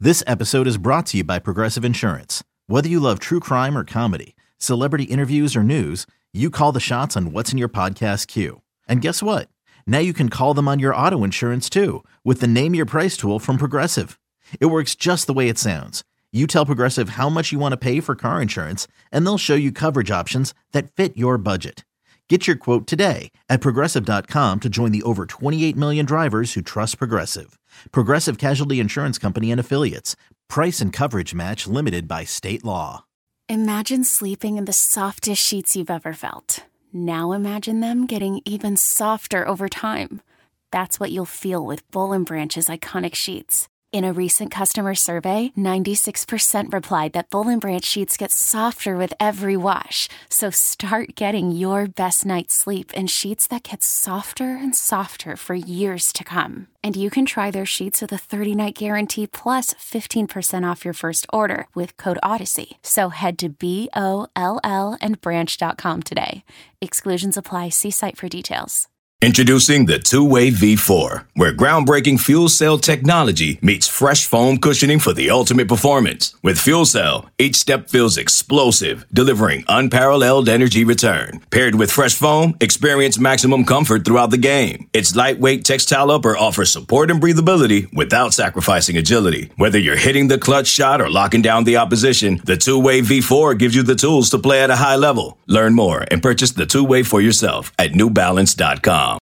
This episode is brought to you by Progressive Insurance. Whether you love true crime or comedy, celebrity interviews or news, you call the shots on what's in your podcast queue. And guess what? Now you can call them on your auto insurance too with the Name Your Price tool from Progressive. It works just the way it sounds. You tell Progressive how much you want to pay for car insurance, and they'll show you coverage options that fit your budget. Get your quote today at Progressive.com to join the over 28 million drivers who trust Progressive. Progressive Casualty Insurance Company and Affiliates. Price and coverage match limited by state law. Imagine sleeping in the softest sheets you've ever felt. Now imagine them getting even softer over time. That's what you'll feel with Boll & Branch's iconic sheets. In a recent customer survey, 96% replied that Boll & Branch sheets get softer with every wash. So start getting your best night's sleep in sheets that get softer and softer for years to come. And you can try their sheets with a 30-night guarantee plus 15% off your first order with code Odyssey. So head to BOLL and branch.com today. Exclusions apply. See site for details. Introducing the Two-Way V4, where groundbreaking fuel cell technology meets fresh foam cushioning for the ultimate performance. With fuel cell, each step feels explosive, delivering unparalleled energy return. Paired with fresh foam, experience maximum comfort throughout the game. Its lightweight textile upper offers support and breathability without sacrificing agility. Whether you're hitting the clutch shot or locking down the opposition, the Two-Way V4 gives you the tools to play at a high level. Learn more and purchase the Two-Way for yourself at newbalance.com.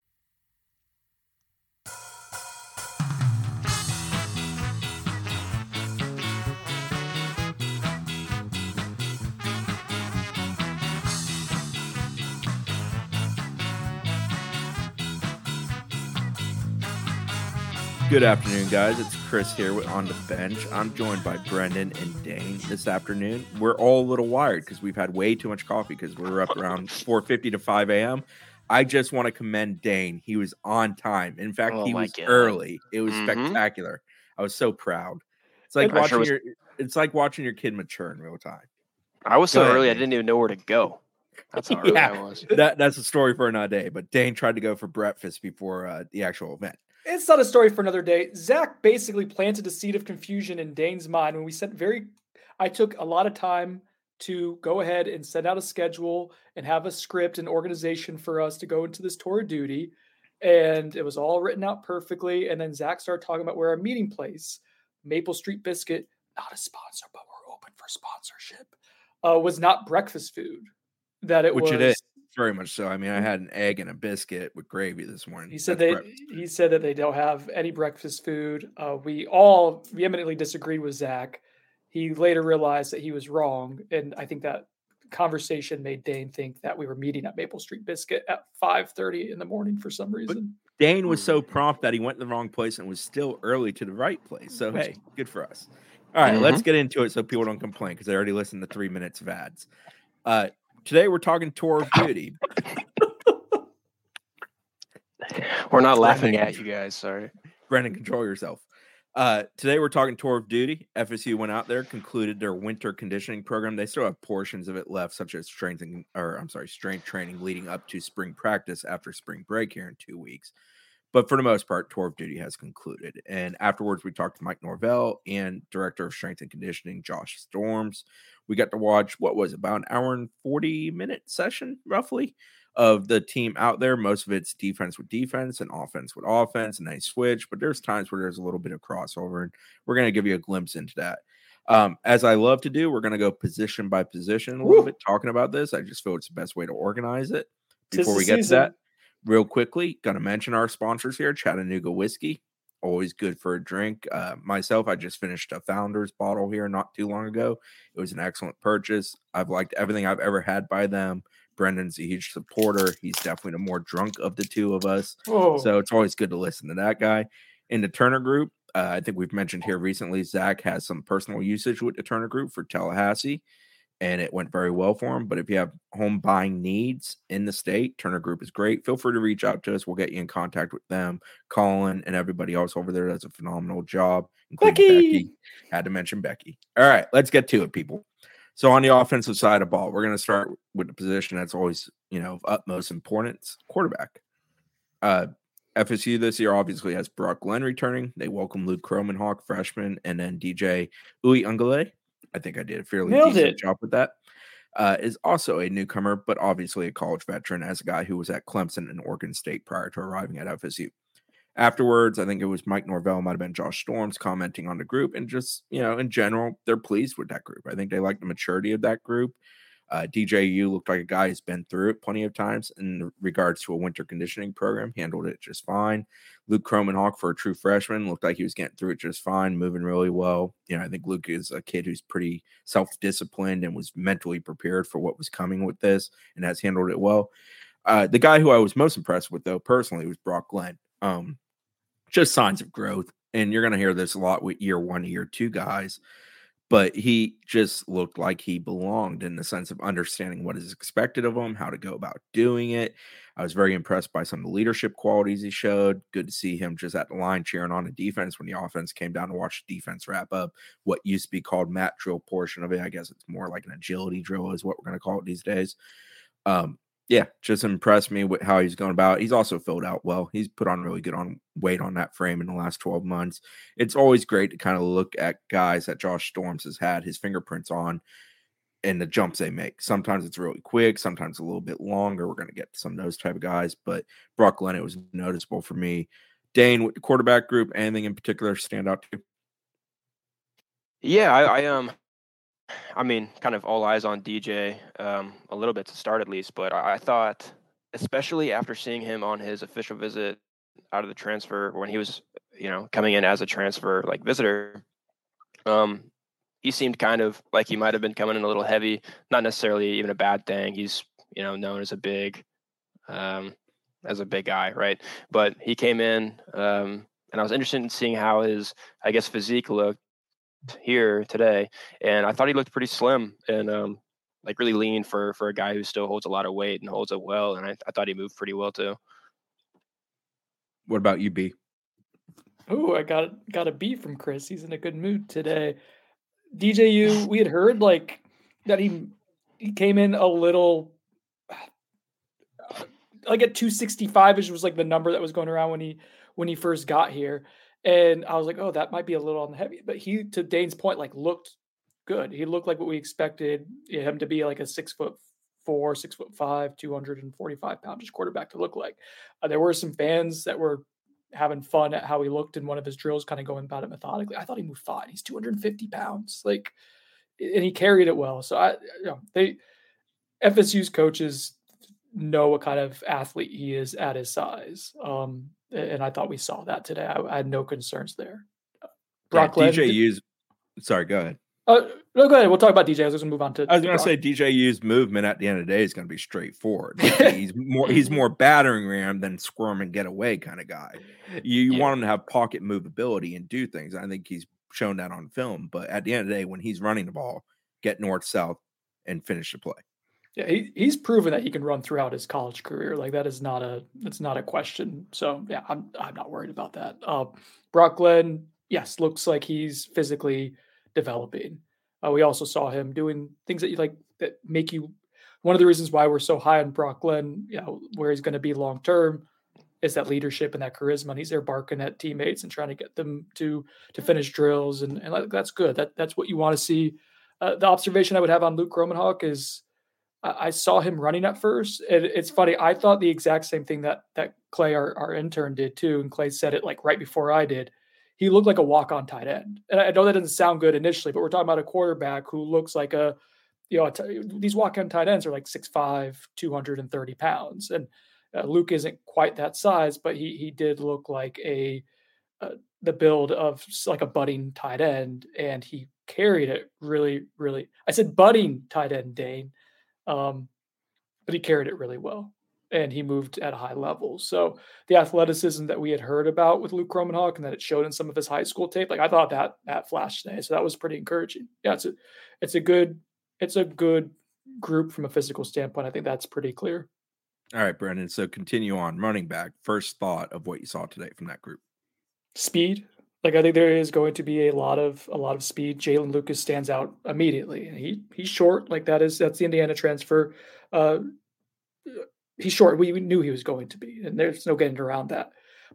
Good afternoon, guys. It's Chris here with On the Bench. I'm joined by Brendan and Dane this afternoon. We're all a little wired because we've had way too much coffee because we're up around 4:50 to 5 a.m. I just want to commend Dane. He was on time. In fact, he was early. It was spectacular. I was so proud. It's like watching your kid mature in real time. I was so early, I didn't even know where to go. That's how early I was. That's a story for another day. But Dane tried to go for breakfast before the actual event. It's not a story for another day. Zach basically planted a seed of confusion in Dane's mind when we said I took a lot of time to go ahead and send out a schedule and have a script and organization for us to go into this tour of duty. And it was all written out perfectly. And then Zach started talking about where our meeting place, Maple Street Biscuit, not a sponsor, but we're open for sponsorship, was not breakfast food. Which it is. Very much so. I mean, I had an egg and a biscuit with gravy this morning. He said that they don't have any breakfast food. We all vehemently disagreed with Zach. He later realized that he was wrong, and I think that conversation made Dane think that we were meeting at Maple Street Biscuit at 5:30 in the morning for some reason. But Dane was so prompt that he went to the wrong place and was still early to the right place. So hey, good for us. All right, let's get into it so people don't complain because they already listened to 3 minutes of ads. Today we're talking tour of duty. We're not laughing at you guys. Sorry. Brendan, control yourself. Today we're talking tour of duty. FSU went out there, concluded their winter conditioning program. They still have portions of it left, such as strength training leading up to spring practice after spring break here in 2 weeks. But for the most part, tour of duty has concluded. And afterwards, we talked to Mike Norvell and Director of Strength and Conditioning, Josh Storms. We got to watch, about an hour and 40-minute session, roughly, of the team out there. Most of it's defense with defense and offense with offense, and they switch. But there's times where there's a little bit of crossover, and we're going to give you a glimpse into that. As I love to do, we're going to go position by position a little bit, talking about this. I just feel it's the best way to organize it. Before we get to that, real quickly, going to mention our sponsors here, Chattanooga Whiskey. Always good for a drink. Myself, I just finished a Founders bottle here not too long ago. It was an excellent purchase. I've liked everything I've ever had by them. Brendan's a huge supporter. He's definitely the more drunk of the two of us. So it's always good to listen to that guy. In the Turner Group, I think we've mentioned here recently, Zach has some personal usage with the Turner Group for Tallahassee, and it went very well for him. But if you have home buying needs in the state, Turner Group is great. Feel free to reach out to us. We'll get you in contact with them. Colin and everybody else over there does a phenomenal job, including Becky. Had to mention Becky. All right, let's get to it, people. So on the offensive side of ball, we're going to start with the position that's always, of utmost importance, quarterback. FSU this year obviously has Brock Glenn returning. They welcome Luke Kromenhoek, freshman, and then DJ Uiagalelei. I think I did a fairly decent job with that. Is also a newcomer, but obviously a college veteran as a guy who was at Clemson and Oregon State prior to arriving at FSU. Afterwards, I think it was Mike Norvell, might have been Josh Storms, commenting on the group, and just, in general, they're pleased with that group. I think they like the maturity of that group. DJU looked like a guy who's been through it plenty of times in regards to a winter conditioning program, handled it just fine. Luke Kromenhoek, for a true freshman, looked like he was getting through it just fine, moving really well. I think Luke is a kid who's pretty self-disciplined and was mentally prepared for what was coming with this and has handled it well. The guy who I was most impressed with, though, personally, was Brock Glenn. Just signs of growth. And you're going to hear this a lot with year 1, year 2 guys. But he just looked like he belonged in the sense of understanding what is expected of him, how to go about doing it. I was very impressed by some of the leadership qualities he showed. Good to see him just at the line cheering on the defense when the offense came down to watch the defense wrap up what used to be called mat drill portion of it. I guess it's more like an agility drill is what we're going to call it these days. Yeah, just impressed me with how he's going about. He's also filled out well. He's put on really good weight on that frame in the last 12 months. It's always great to kind of look at guys that Josh Storms has had his fingerprints on and the jumps they make. Sometimes it's really quick, sometimes a little bit longer. We're going to get to some of those type of guys, but Brock Glenn, it was noticeable for me. Dane, with the quarterback group, anything in particular stand out to you? Yeah, I mean, kind of all eyes on DJ a little bit to start at least, but I thought, especially after seeing him on his official visit out of the transfer when he was, coming in as a transfer like visitor, he seemed kind of like he might have been coming in a little heavy, not necessarily even a bad thing. He's, known as a big guy, right? But he came in, and I was interested in seeing how his, I guess, physique looked here today, and I thought he looked pretty slim and like really lean for a guy who still holds a lot of weight and holds it well, and I thought he moved pretty well too. What about you, B? Oh, I got a B from Chris. He's in a good mood today. DJU, we had heard like that he came in a little like at 265-ish was like the number that was going around when he first got here. And I was like, oh, that might be a little on the heavy. But he, to Dane's point, like looked good. He looked like what we expected him to be, like a 6'4", 6'5", 245-pound quarterback to look like. There were some fans that were having fun at how he looked in one of his drills, kind of going about it methodically. I thought he moved fine. He's 250 pounds, and he carried it well. So FSU's coaches know what kind of athlete he is at his size. And I thought we saw that today. I had no concerns there. Brock Glenn, DJU's. Sorry, go ahead. No, go ahead. We'll talk about DJ. I was going to move on to. I was going to say DJU's movement at the end of the day is going to be straightforward. He's more battering ram than squirm and get away kind of guy. You want him to have pocket movability and do things. I think he's shown that on film. But at the end of the day, when he's running the ball, get north south and finish the play. Yeah, he's proven that he can run throughout his college career. Like that's not a question. So yeah, I'm not worried about that. Brock Glenn, yes, looks like he's physically developing. We also saw him doing things that make you. One of the reasons why we're so high on Brock Glenn, where he's going to be long term, is that leadership and that charisma. And he's there barking at teammates and trying to get them to finish drills, and that's good. That's what you want to see. The observation I would have on Luke Kromenhoek is. I saw him running at first. And it's funny. I thought the exact same thing that Clay, our intern, did too. And Clay said it like right before I did. He looked like a walk-on tight end. And I know that doesn't sound good initially, but we're talking about a quarterback who looks like these walk-on tight ends are like 6'5", 230 pounds. And Luke isn't quite that size, but he did look like the build of like a budding tight end. And he carried it really, really. I said budding tight end, Dane. But he carried it really well, and he moved at a high level. So the athleticism that we had heard about with Luke Kromenhoek and that it showed in some of his high school tape, like I thought that flashed today. So that was pretty encouraging. Yeah, it's a good group from a physical standpoint. I think that's pretty clear. All right, Brendan. So continue on. Running back, first thought of what you saw today from that group. Speed. Like I think there is going to be a lot of speed. Jalen Lucas stands out immediately, and he's short. Like that's the Indiana transfer. He's short. We knew he was going to be, and there's no getting around that.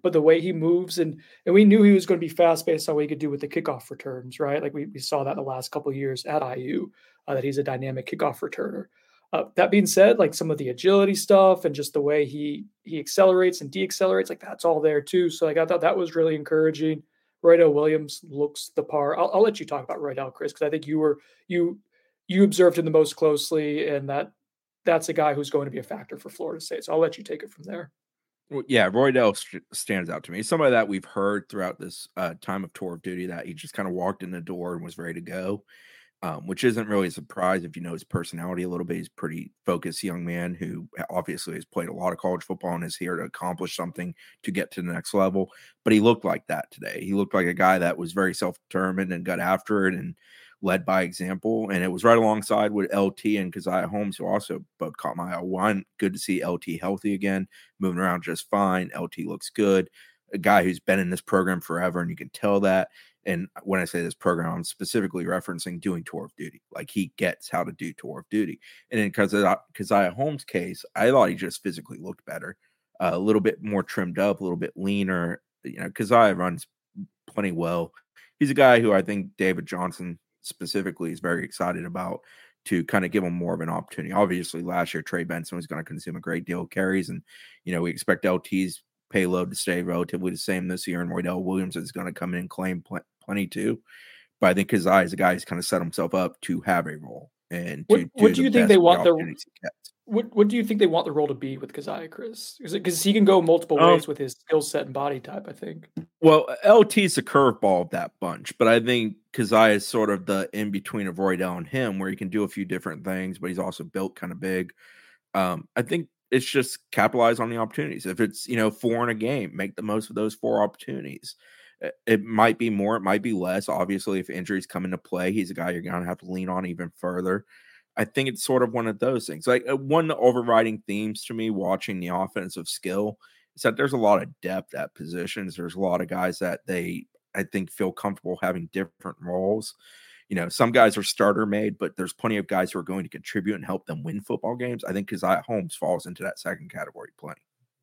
but the way he moves and we knew he was going to be fast based on what he could do with the kickoff returns, right? Like we saw that the last couple of years at IU, that he's a dynamic kickoff returner. That being said, like some of the agility stuff and just the way he accelerates and deaccelerates, like that's all there too. So like I thought that was really encouraging. Roydell Williams looks the part. I'll let you talk about Roydell, Chris, because I think you observed him the most closely, and that's a guy who's going to be a factor for Florida State. So I'll let you take it from there. Well, yeah, Roydell stands out to me. Somebody that we've heard throughout this time of tour of duty that he just kind of walked in the door and was ready to go, which isn't really a surprise if you know his personality a little bit. He's a pretty focused young man who obviously has played a lot of college football and is here to accomplish something to get to the next level. But he looked like that today. He looked like a guy that was very self-determined and got after it and led by example. And it was right alongside with LT and Keziah Holmes, who also both caught my eye. One, good to see LT healthy again, moving around just fine. LT looks good. A guy who's been in this program forever, and you can tell that. And when I say this program, I'm specifically referencing doing tour of duty. Like he gets how to do tour of duty. And in Keziah Holmes' case, I thought he just physically looked better, a little bit more trimmed up, a little bit leaner. You know, Keziah runs plenty well. He's a guy who I think David Johnson specifically is very excited about to kind of give him more of an opportunity. Obviously, last year, Trey Benson was going to consume a great deal of carries, and, you know, we expect LT's payload to stay relatively the same this year, and Roydell Williams is going to come in and claim plenty too. But I think Keziah is a guy who's kind of set himself up to have a role. And what do you think they want what do you think they want the role to be with Keziah, Chris? Is it because he can go multiple ways with his skill set and body type, I think? Well, LT's the curveball of that bunch, but I think Keziah is sort of the in-between of Roydell and him, where he can do a few different things, but he's also built kind of big. I think it's just capitalize on the opportunities. If it's, you know, 4 in a game, make the most of those 4 opportunities. It might be more, it might be less. Obviously, if injuries come into play, he's a guy you're going to have to lean on even further. I think it's sort of one of those things. Like one of the overriding themes to me watching the offensive skill is that there's a lot of depth at positions. There's a lot of guys that I think, feel comfortable having different roles. You know, some guys are starter made, but there's plenty of guys who are going to contribute and help them win football games. I think Keziah Holmes falls into that second category plenty.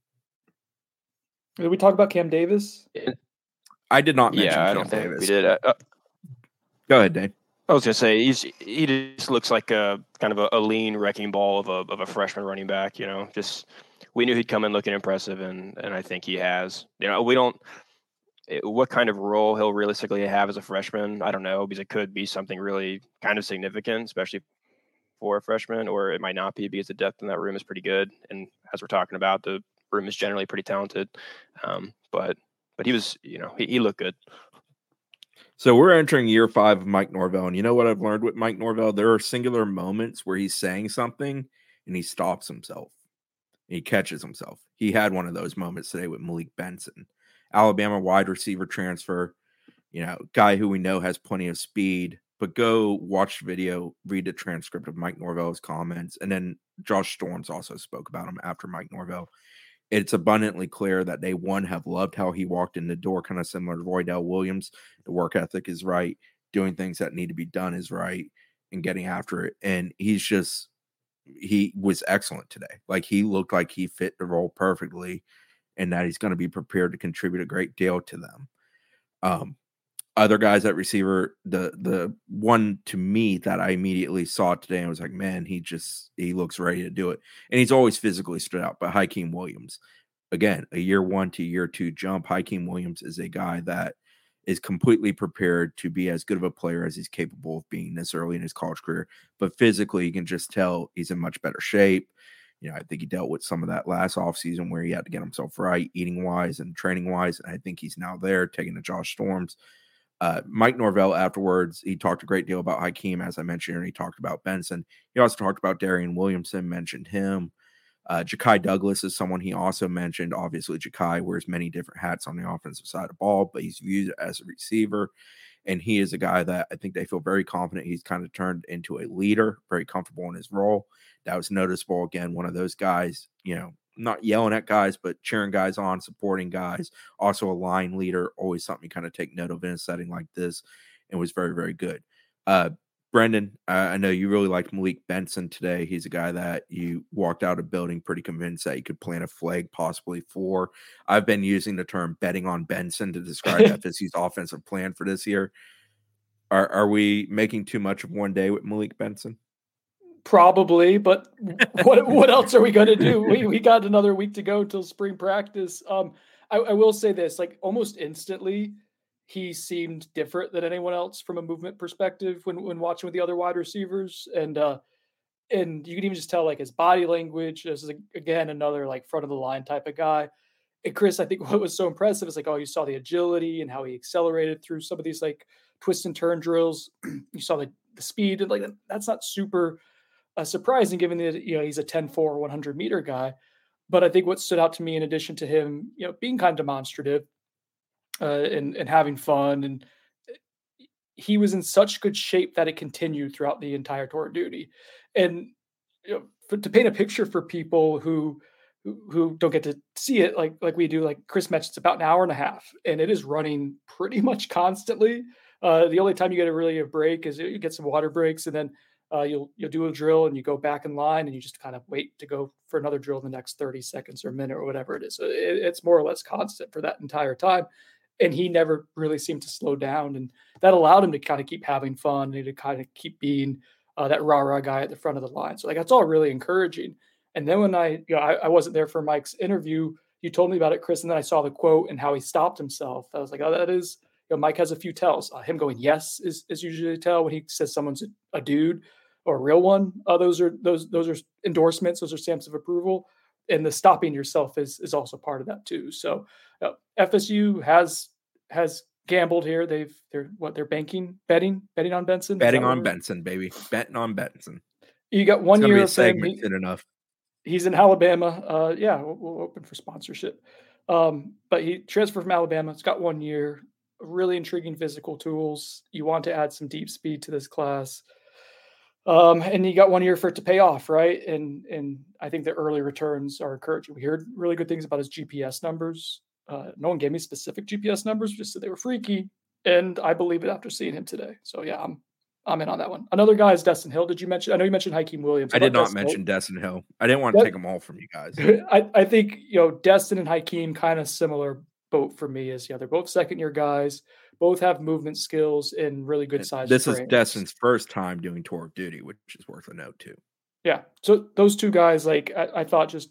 Did we talk about Cam Davis? I did not mention I Cam don't think Davis. we did. Go ahead, Dave. I was gonna say he just looks like a kind of a lean wrecking ball of a freshman running back. You know, just we knew he'd come in looking impressive, and I think he has. You know, we don't what kind of role he'll realistically have as a freshman. I don't know, because it could be something really kind of significant, especially for a freshman, or it might not be because the depth in that room is pretty good. And as we're talking about, the room is generally pretty talented. But he was, you know, he looked good. So we're entering year 5 of Mike Norvell. And you know what I've learned with Mike Norvell? There are singular moments where he's saying something and he stops himself. He catches himself. He had one of those moments today with Malik Benson, Alabama wide receiver transfer, you know, guy who we know has plenty of speed. But go watch the video, read the transcript of Mike Norvell's comments. And then Josh Storms also spoke about him after Mike Norvell. It's abundantly clear that they, one, have loved how he walked in the door, kind of similar to Roydell Williams. The work ethic is right. Doing things that need to be done is right, and getting after it. And he was excellent today. Like, he looked like he fit the role perfectly, and that he's going to be prepared to contribute a great deal to them. Other guys at receiver, the one to me that I immediately saw today and was like, man, he looks ready to do it. And he's always physically stood out. But Hykeem Williams, again, a year 1 to year 2 jump. Hykeem Williams is a guy that is completely prepared to be as good of a player as he's capable of being this early in his college career. But physically, you can just tell he's in much better shape. You know, I think he dealt with some of that last offseason where he had to get himself right, eating wise and training wise. And I think he's now there, taking the Josh Storms. Mike Norvell afterwards, he talked a great deal about Hykeem, as I mentioned, and he talked about Benson. He also talked about Darian Williamson, mentioned him. Ja'Kai Douglas is someone he also mentioned. Obviously, Ja'Kai wears many different hats on the offensive side of the ball, but he's viewed as a receiver. And he is a guy that I think they feel very confident. He's kind of turned into a leader, very comfortable in his role. That was noticeable. Again, one of those guys, you know, not yelling at guys, but cheering guys on, supporting guys. Also a line leader, always something you kind of take note of in a setting like this, and was very, very good. Brendan, I know you really liked Malik Benson today. He's a guy that you walked out of building pretty convinced that you could plant a flag possibly for. I've been using the term betting on Benson to describe FSU's offensive plan for this year. Are we making too much of one day with Malik Benson? Probably, but what else are we going to do? We got another week to go until spring practice. I will say this, like almost instantly, he seemed different than anyone else from a movement perspective when watching with the other wide receivers. And you can even just tell like his body language. This is again another like front of the line type of guy. And Chris, I think what was so impressive is like, oh, you saw the agility and how he accelerated through some of these like twist and turn drills. You saw the speed, and like that's not super surprising given that he's a 10-4 100-meter guy. But I think what stood out to me, in addition to him being kind of demonstrative and having fun, and he was in such good shape that it continued throughout the entire tour of duty. And to paint a picture for people who don't get to see it like we do, like Chris mentioned, it's about an hour and a half, and it is running pretty much constantly. The only time you get a break is you get some water breaks, and then you'll do a drill and you go back in line and you just kind of wait to go for another drill in the next 30 seconds or a minute or whatever it is. So it's more or less constant for that entire time. And he never really seemed to slow down. And that allowed him to kind of keep having fun and to kind of keep being that rah-rah guy at the front of the line. So like, that's all really encouraging. And then when I wasn't there for Mike's interview, you told me about it, Chris, and then I saw the quote and how he stopped himself. I was like, oh, that is, Mike has a few tells. Him going yes is usually a tell when he says someone's a dude or a real one. Those are endorsements. Those are stamps of approval. And the stopping yourself is also part of that too. So FSU has gambled here. They're betting on Benson. Betting on Benson, baby. Betting on Benson. You got 1 year of segment soon enough. He's in Alabama. We'll open for sponsorship. But he transferred from Alabama. It's got 1 year. Really intriguing physical tools. You want to add some deep speed to this class. And you got 1 year for it to pay off, right? And I think the early returns are encouraging. We heard really good things about his GPS numbers. No one gave me specific GPS numbers, just said they were freaky. And I believe it after seeing him today. So yeah, I'm in on that one. Another guy is Destin Hill. Did you mention? I know you mentioned Hakeem Williams. I did not mention Destin Hill. I didn't want to take them all from you guys. I think Destin and Hakeem kind of similar boat for me. They're both second-year guys. Both have movement skills and really good size. This is Destin's first time doing tour of duty, which is worth a note too. Yeah. So those two guys, like I thought, just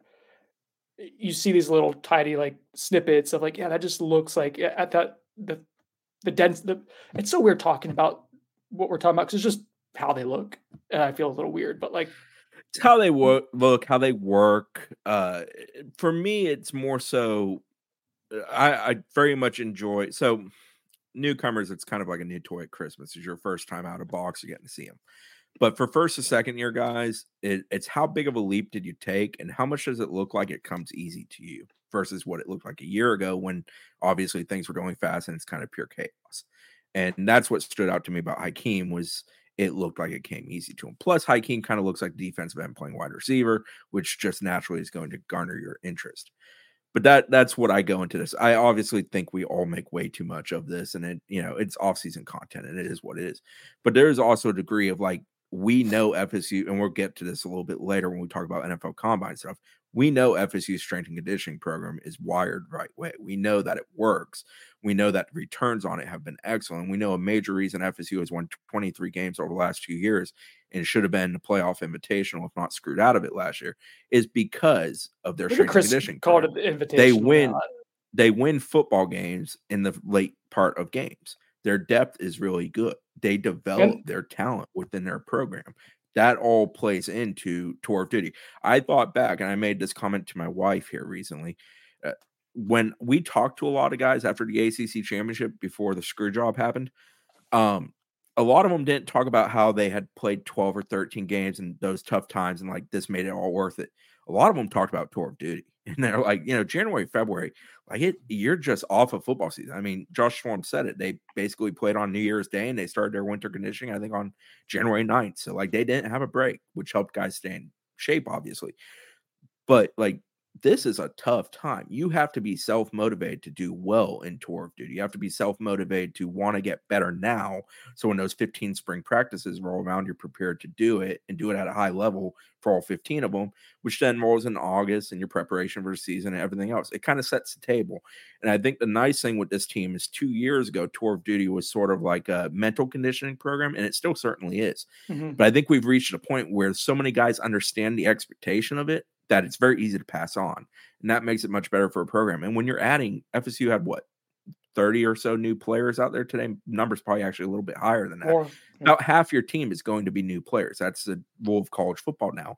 you see these little tiny like snippets of like, yeah, that just looks like at that the dense. It's so weird talking about what we're talking about because it's just how they look, and I feel a little weird, but like it's how they look, how they work. For me, it's more so. I very much enjoy so. Newcomers, it's kind of like a new toy at Christmas. It's your first time out of box, you're getting to see them. But for first and second year guys, it's how big of a leap did you take and how much does it look like it comes easy to you versus what it looked like a year ago when obviously things were going fast and it's kind of pure chaos. And that's what stood out to me about Hakeem was it looked like it came easy to him. Plus, Hakeem kind of looks like defensive end playing wide receiver, which just naturally is going to garner your interest. But that's what I go into this. I obviously think we all make way too much of this, and it's off-season content, and it is what it is. But there is also a degree of like we know FSU, and we'll get to this a little bit later when we talk about NFL Combine stuff. We know FSU's strength and conditioning program is wired the right way. We know that it works. We know that the returns on it have been excellent. We know a major reason FSU has won 23 games over the last 2 years and should have been the playoff invitational, if not screwed out of it last year, is because of their strength and conditioning. Called it the invitational. They win football games in the late part of games. Their depth is really good. They develop their talent within their program. That all plays into tour of duty. I thought back, and I made this comment to my wife here recently. When we talked to a lot of guys after the ACC championship before the screw job happened, a lot of them didn't talk about how they had played 12 or 13 games and those tough times and like this made it all worth it. A lot of them talked about tour of duty. And they're like, January, February, you're just off of football season. I mean, Josh Schwarm said it. They basically played on New Year's Day and they started their winter conditioning, I think, on January 9th. So, they didn't have a break, which helped guys stay in shape, obviously. But, this is a tough time. You have to be self-motivated to do well in tour of duty. You have to be self-motivated to want to get better now. So when those 15 spring practices roll around, you're prepared to do it and do it at a high level for all 15 of them, which then rolls in August and your preparation for the season and everything else. It kind of sets the table. And I think the nice thing with this team is 2 years ago, tour of duty was sort of like a mental conditioning program, and it still certainly is. But I think we've reached a point where so many guys understand the expectation of it that it's very easy to pass on. And that makes it much better for a program. And when you're adding, FSU had what, 30 or so new players out there today? Numbers probably actually a little bit higher than that. More. About half your team is going to be new players. That's the rule of college football now.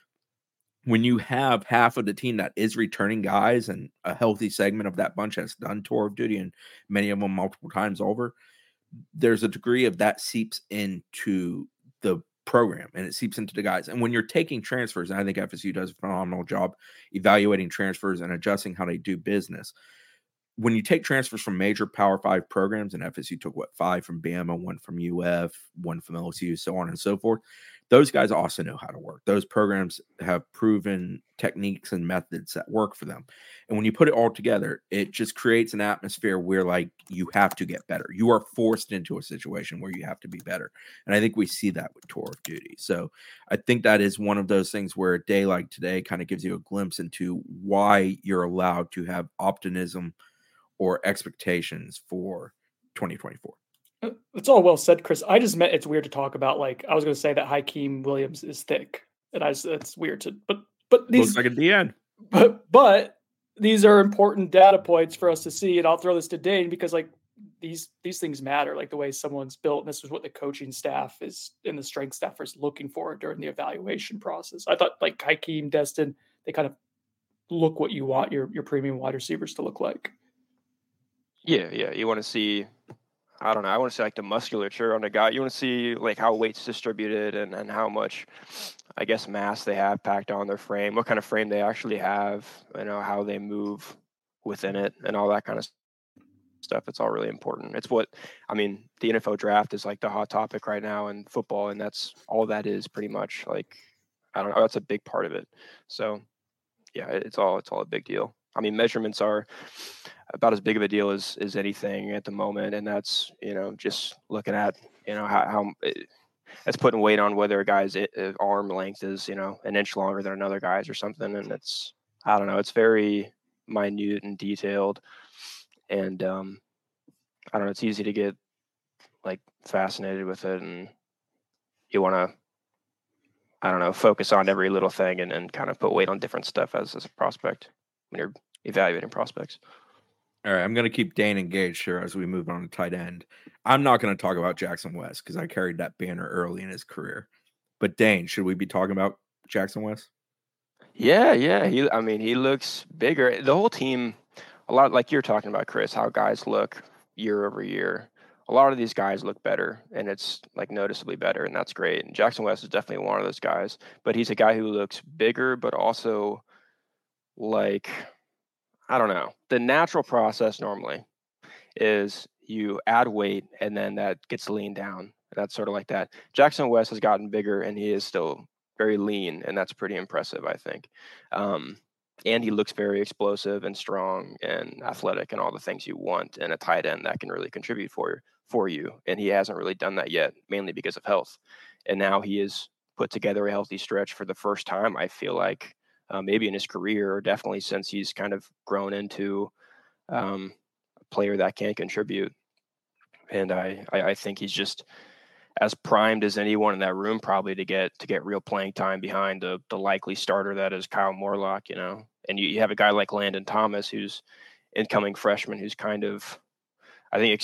When you have half of the team that is returning guys and a healthy segment of that bunch has done tour of duty and many of them multiple times over, there's a degree of that seeps into the program and it seeps into the guys. And when you're taking transfers, and I think FSU does a phenomenal job evaluating transfers and adjusting how they do business. When you take transfers from major Power 5 programs, and FSU took 5 from Bama, 1 from UF, 1 from LSU, so on and so forth, those guys also know how to work. Those programs have proven techniques and methods that work for them. And when you put it all together, it just creates an atmosphere where like you have to get better. You are forced into a situation where you have to be better. And I think we see that with tour of duty. So I think that is one of those things where a day like today kind of gives you a glimpse into why you're allowed to have optimism or expectations for 2024. It's all well said, Chris. I just meant it's weird to talk about. Like I was going to say that Hakeem Williams is thick, and it's weird to. But these looks like a DN. But these are important data points for us to see, and I'll throw this to Dane because like these things matter. Like the way someone's built, and this is what the coaching staff is and the strength staff is looking for during the evaluation process. I thought like Hakeem, Destin, they kind of look what you want your premium wide receivers to look like. Yeah. You want to see. I don't know. I want to see like the musculature on the guy. You want to see like how weight's distributed and how much, I guess, mass they have packed on their frame, what kind of frame they actually have, how they move within it and all that kind of stuff. It's all really important. It's what, the NFL draft is like the hot topic right now in football. And that's all that is pretty much like, I don't know. That's a big part of it. So yeah, it's all a big deal. Measurements are about as big of a deal as anything at the moment. And that's, just looking at, how it's putting weight on whether a guy's arm length is, an inch longer than another guy's or something. And it's, I don't know, it's very minute and detailed. And I don't know, it's easy to get like fascinated with it. And you want to, I don't know, focus on every little thing and kind of put weight on different stuff as a prospect when you're evaluating prospects. All right, I'm going to keep Dane engaged here as we move on to tight end. I'm not going to talk about Jackson West because I carried that banner early in his career. But Dane, should we be talking about Jackson West? Yeah. He looks bigger. The whole team, a lot like you're talking about, Chris, how guys look year over year. A lot of these guys look better, and it's like noticeably better, and that's great. And Jackson West is definitely one of those guys. But he's a guy who looks bigger, but also like, I don't know. The natural process normally is you add weight and then that gets leaned down. That's sort of like that. Jackson West has gotten bigger and he is still very lean, and that's pretty impressive, I think. And he looks very explosive and strong and athletic and all the things you want in a tight end that can really contribute for you. And he hasn't really done that yet, mainly because of health. And now he has put together a healthy stretch for the first time, I feel like, maybe in his career, or definitely since he's kind of grown into a player that can contribute. And I think he's just as primed as anyone in that room probably to get real playing time behind the likely starter that is Kyle Morlock, And you have a guy like Landon Thomas, who's incoming freshman, who's kind of, I think,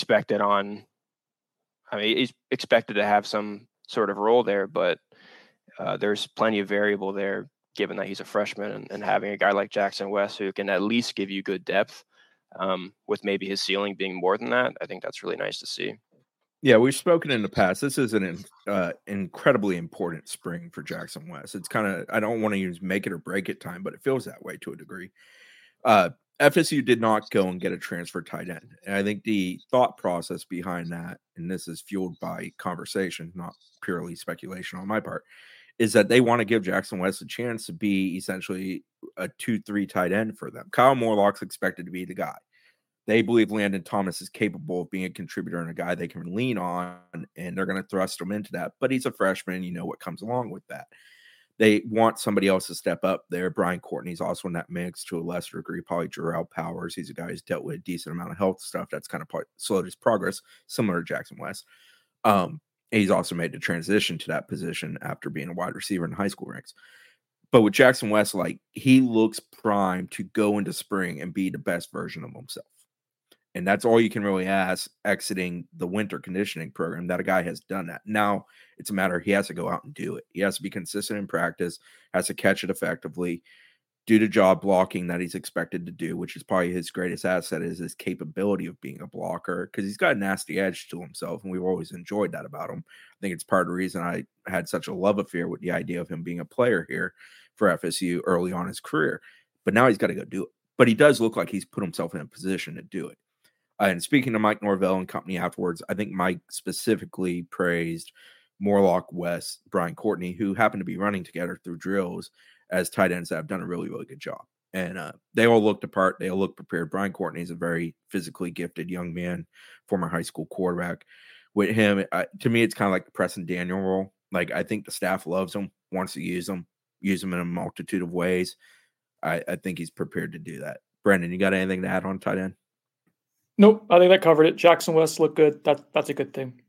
he's expected to have some sort of role there, but there's plenty of variable there, given that he's a freshman, and having a guy like Jackson West who can at least give you good depth, with maybe his ceiling being more than that. I think that's really nice to see. Yeah, we've spoken in the past. This is an incredibly important spring for Jackson West. It's kind of, I don't want to use make it or break it time, but it feels that way to a degree. FSU did not go and get a transfer tight end. And I think the thought process behind that, and this is fueled by conversation, not purely speculation on my part, is that they want to give Jackson West a chance to be essentially a 2-3 tight end for them. Kyle Morlock's expected to be the guy. They believe Landon Thomas is capable of being a contributor and a guy they can lean on, and they're going to thrust him into that. But he's a freshman, you know what comes along with that. They want somebody else to step up there. Brian Courtney's also in that mix to a lesser degree, probably Jarrell Powers. He's a guy who's dealt with a decent amount of health stuff. That's kind of slowed his progress, similar to Jackson West. He's also made the transition to that position after being a wide receiver in high school ranks. But with Jackson West, like, he looks primed to go into spring and be the best version of himself. And that's all you can really ask exiting the winter conditioning program, that a guy has done that. Now it's a matter, he has to go out and do it. He has to be consistent in practice, has to catch it effectively, do the job blocking that he's expected to do, which is probably his greatest asset, is his capability of being a blocker, because he's got a nasty edge to himself, and we've always enjoyed that about him. I think it's part of the reason I had such a love affair with the idea of him being a player here for FSU early on in his career. But now he's got to go do it. But he does look like he's put himself in a position to do it. And speaking to Mike Norvell and company afterwards, I think Mike specifically praised Morlock, West, Brian Courtney, who happened to be running together through drills as tight ends that have done a really, really good job. And they all looked apart. They all looked prepared. Brian Courtney is a very physically gifted young man, former high school quarterback. With him, to me, it's kind of like the Preston Daniel role. Like, I think the staff loves him, wants to use him in a multitude of ways. I think he's prepared to do that. Brendan, you got anything to add on tight end? Nope, I think that covered it. Jackson West looked good. That's a good thing.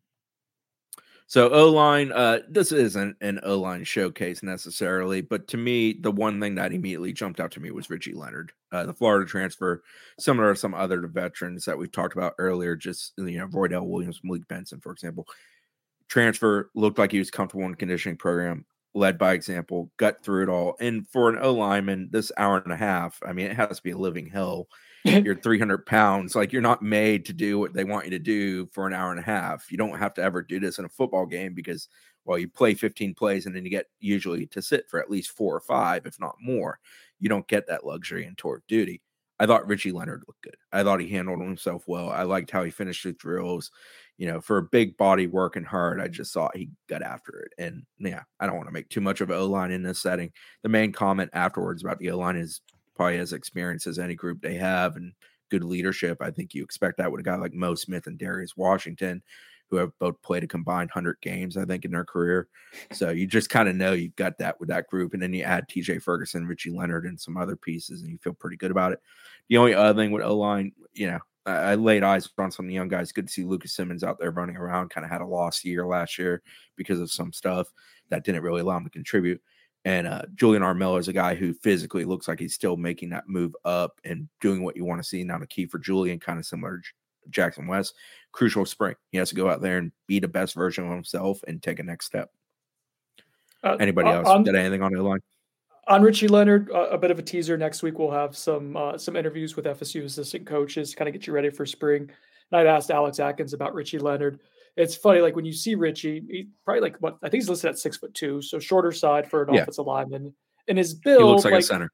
So O-line, this isn't an O-line showcase necessarily, but to me, the one thing that immediately jumped out to me was Richie Leonard, the Florida transfer, similar to some other veterans that we've talked about earlier, just, you know, Roydell Williams, Malik Benson, for example. Transfer, looked like he was comfortable in the conditioning program, led by example, got through it all. And for an O-lineman, this hour and a half, I mean, it has to be a living hell. You're 300 pounds. Like, you're not made to do what they want you to do for an hour and a half. You don't have to ever do this in a football game because, well, you play 15 plays and then you get usually to sit for at least 4 or 5, if not more. You don't get that luxury in tour of duty. I thought Richie Leonard looked good. I thought he handled himself well. I liked how he finished the drills. You know, for a big body working hard, I just thought he got after it. And yeah, I don't want to make too much of an O-line in this setting. The main comment afterwards about the O-line is probably as experienced as any group they have and good leadership. I think you expect that with a guy like Mo Smith and Darius Washington, who have both played a combined 100 games, I think, in their career. So you just kind of know you've got that with that group. And then you add TJ Ferguson, Richie Leonard, and some other pieces, and you feel pretty good about it. The only other thing with O-line, you know, I laid eyes on some of the young guys. Good to see Lucas Simmons out there running around. Kind of had a lost year last year because of some stuff that didn't really allow him to contribute. And Julian Armella is a guy who physically looks like he's still making that move up and doing what you want to see. Now, the key for Julian, kind of similar to Jackson West, crucial spring. He has to go out there and be the best version of himself and take a next step. Anybody else got anything on the line? On Richie Leonard, a bit of a teaser. Next week, we'll have some interviews with FSU assistant coaches, kind of get you ready for spring. And I'd asked Alex Atkins about Richie Leonard. It's funny, like when you see Richie, he probably like what I think he's listed at 6'2", so shorter side for an offensive lineman. And his build, he looks like a center.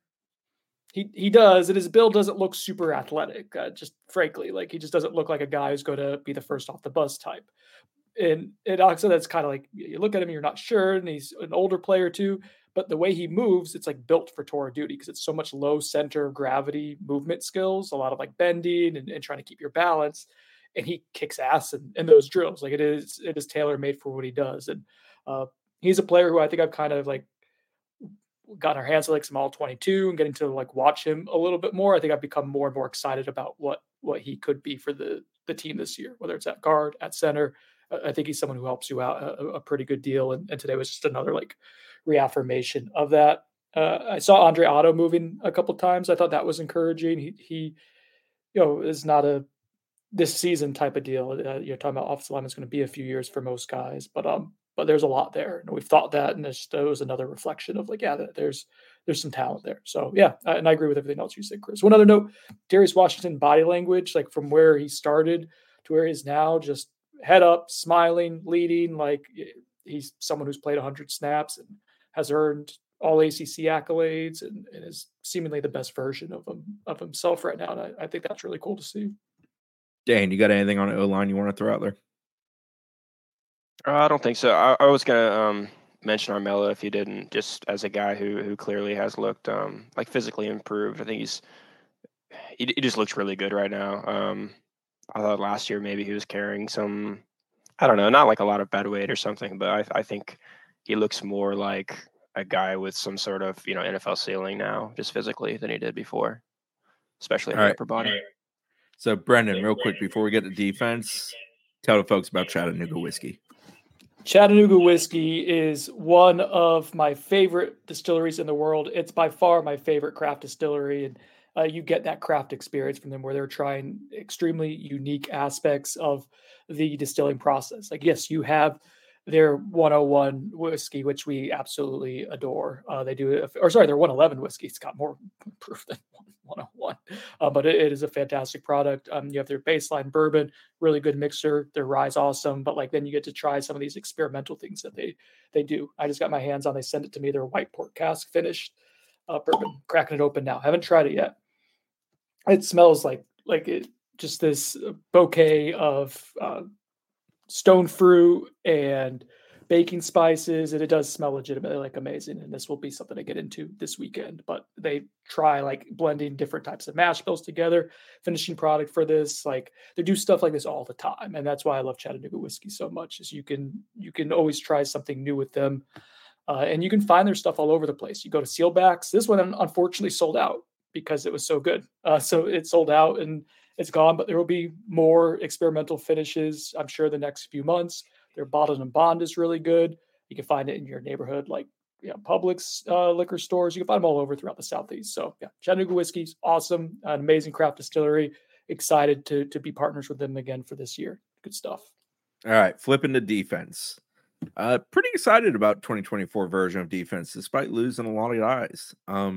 He does, and his build doesn't look super athletic. Just frankly, like he just doesn't look like a guy who's going to be the first off the bus type. And also that's kind of like you look at him, and you're not sure, and he's an older player too. But the way he moves, it's like built for tour duty because it's so much low center of gravity movement skills, a lot of like bending and trying to keep your balance. And he kicks ass in those drills. Like it is tailor made for what he does. And he's a player who I think I've kind of like gotten our hands on like some all 22 and getting to like watch him a little bit more. I think I've become more and more excited about what he could be for the team this year, whether it's at guard, at center. I think he's someone who helps you out a pretty good deal. And today was just another like reaffirmation of that. I saw Andre Otto moving a couple of times. I thought that was encouraging. He is not a this season type of deal. You're talking about offensive lineman is going to be a few years for most guys, but there's a lot there, and we've thought that, and it was another reflection of like, yeah, there's some talent there. So yeah, and I agree with everything else you said, Chris. One other note: Darius Washington body language, like from where he started to where he is now, just head up, smiling, leading. Like he's someone who's played 100 snaps and has earned all ACC accolades, and is seemingly the best version of himself right now. And I think that's really cool to see. Dane, you got anything on the O-line you want to throw out there? I don't think so. I was going to mention Armella if you didn't, just as a guy who clearly has looked like physically improved. I think he just looks really good right now. I thought last year maybe he was carrying some, I don't know, not like a lot of bad weight or something, but I think he looks more like a guy with some sort of, NFL ceiling now, just physically, than he did before, especially in the upper body. So, Brendan, real quick before we get to defense, tell the folks about Chattanooga Whiskey. Chattanooga Whiskey is one of my favorite distilleries in the world. It's by far my favorite craft distillery, and you get that craft experience from them where they're trying extremely unique aspects of the distilling process. Like, yes, you have their 101 whiskey, which we absolutely adore. They do, their 111 whiskey. It's got more proof than 101, but it is a fantastic product. You have their baseline bourbon, really good mixer. Their rye's awesome, but then you get to try some of these experimental things that they do. I just got my hands on. They sent it to me. Their white port cask finished bourbon. Cracking it open now. Haven't tried it yet. It smells like just this bouquet of stone fruit and baking spices, and it does smell legitimately amazing. And this will be something to get into this weekend. But they try blending different types of mash bills together, finishing product for this. They do stuff like this all the time, and that's why I love Chattanooga Whiskey so much. Is you can always try something new with them, and you can find their stuff all over the place. You go to Sealbacks. This one unfortunately sold out because it was so good. So it sold out and it's gone, but there will be more experimental finishes, I'm sure, the next few months. Their Bottled and Bond is really good. You can find it in your neighborhood, Publix liquor stores. You can find them all over throughout the Southeast. So yeah, Chattanooga Whiskey's awesome. An amazing craft distillery. Excited to be partners with them again for this year. Good stuff. All right, flipping to defense. Pretty excited about 2024 version of defense, despite losing a lot of guys.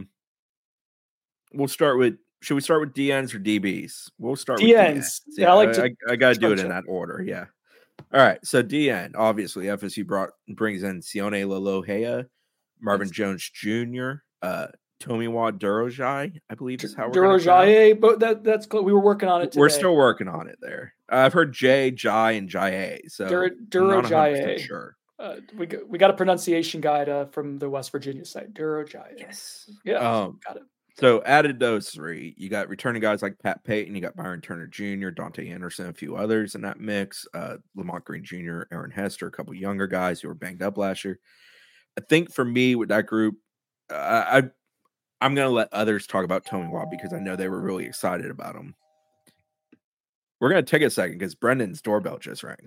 We'll start with. Should we start with DNs or DBs? We'll start with DNs. Yeah, I got to do it in that order. Yeah. All right. So DN, obviously, FSU brings in Sione Lolohea, Marvin Jones Jr., Tomiwa Durojai, I believe is how we're Durojai, but that's cool. We were working on it today. We're still working on it there. I've heard Jai, and Jai. So Durojai. Sure. We got a pronunciation guide from the West Virginia site. Durojai. Yes. Yeah. Got it. So added those three. You got returning guys like Pat Payton. You got Byron Turner Jr., Dante Anderson, a few others in that mix. Lamont Green Jr., Aaron Hester, a couple younger guys who were banged up last year. I think for me with that group, I'm going to let others talk about Tomiwa because I know they were really excited about him. We're going to take a second because Brendan's doorbell just rang.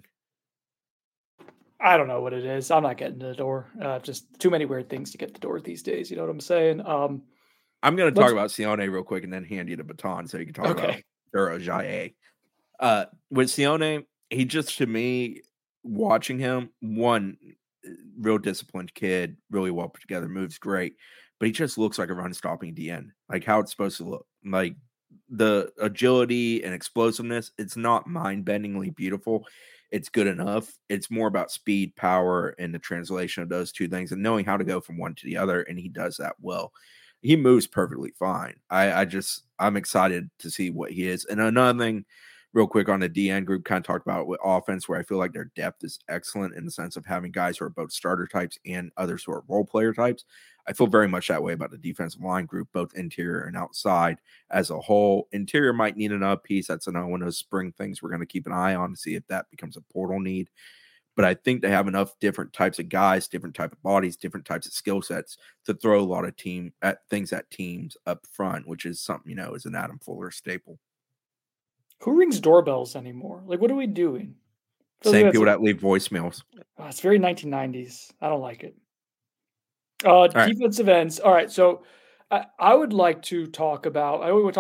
I don't know what it is. I'm not getting to the door. Just too many weird things to get the door these days. You know what I'm saying? I'm going to talk about Sione real quick and then hand you the baton so you can talk about Durojai. With Sione, he just, to me, watching him, one, real disciplined kid, really well put together, moves great, but he just looks like a run-stopping DN, like how it's supposed to look. Like the agility and explosiveness, it's not mind-bendingly beautiful. It's good enough. It's more about speed, power, and the translation of those two things and knowing how to go from one to the other, and he does that well. He moves perfectly fine. I'm excited to see what he is. And another thing, real quick on the DN group, kind of talked about with offense, where I feel like their depth is excellent in the sense of having guys who are both starter types and others who are role player types. I feel very much that way about the defensive line group, both interior and outside as a whole. Interior might need another piece. That's another one of those spring things we're going to keep an eye on to see if that becomes a portal need. But I think they have enough different types of guys, different type of bodies, different types of skill sets to throw a lot of teams at teams up front, which is something, is an Adam Fuller staple. Who rings doorbells anymore? What are we doing? Same people that leave voicemails. It's very 1990s. I don't like it. Defensive ends. All right. So I would like to talk about,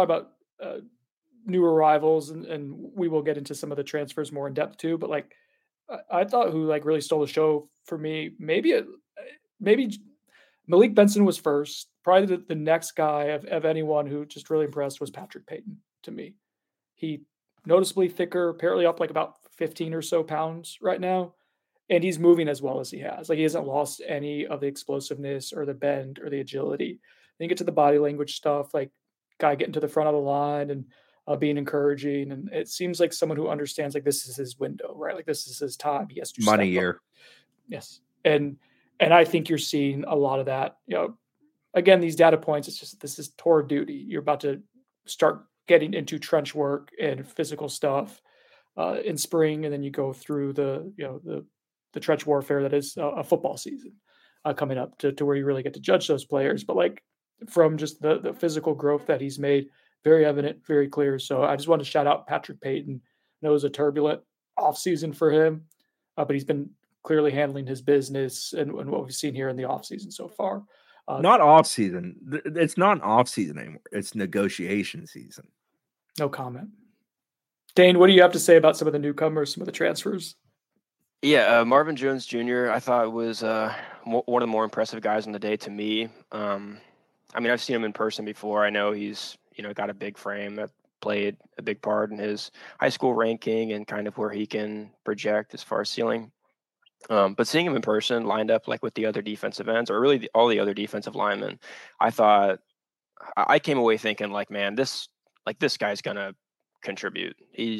new arrivals and we will get into some of the transfers more in depth too. But I thought who really stole the show for me, maybe Malik Benson was first. Probably the next guy of anyone who just really impressed was Patrick Payton to me. He noticeably thicker, apparently up about 15 or so pounds right now. And he's moving as well as he has. He hasn't lost any of the explosiveness or the bend or the agility. Then you get to the body language stuff, guy getting to the front of the line and being encouraging. And it seems like someone who understands this is his window, right? This is his time. He has to money year. Yes. And And I think you're seeing a lot of that. Again, these data points, it's just, this is tour duty. You're about to start getting into trench work and physical stuff in spring, and then you go through the trench warfare that is a football season coming up to where you really get to judge those players. But like from just the physical growth that he's made, very evident, very clear. So I just want to shout out Patrick Payton. I know it was a turbulent offseason for him, but he's been clearly handling his business and what we've seen here in the offseason so far. Not off season. It's not off season anymore. It's negotiation season. No comment. Dane, what do you have to say about some of the newcomers, some of the transfers? Yeah, Marvin Jones Jr. I thought was one of the more impressive guys on the day to me. I mean, I've seen him in person before. I know he's got a big frame that played a big part in his high school ranking and kind of where he can project as far as ceiling. But seeing him in person, lined up like with the other defensive ends, or really all the other defensive linemen, I thought I came away thinking like, man, this guy's gonna contribute.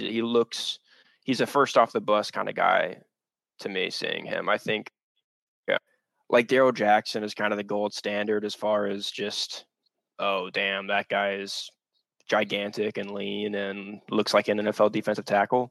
He's a first off the bus kind of guy to me. Seeing him, I think, yeah, like Darrell Jackson is kind of the gold standard as far as just, oh damn, that guy is gigantic and lean and looks like an NFL defensive tackle.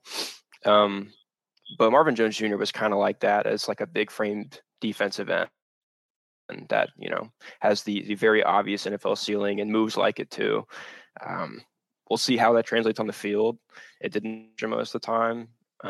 But Marvin Jones Jr. was kind of like that, as like a big framed defensive end, and that, has the very obvious NFL ceiling and moves like it too. We'll see how that translates on the field. It didn't most of the time.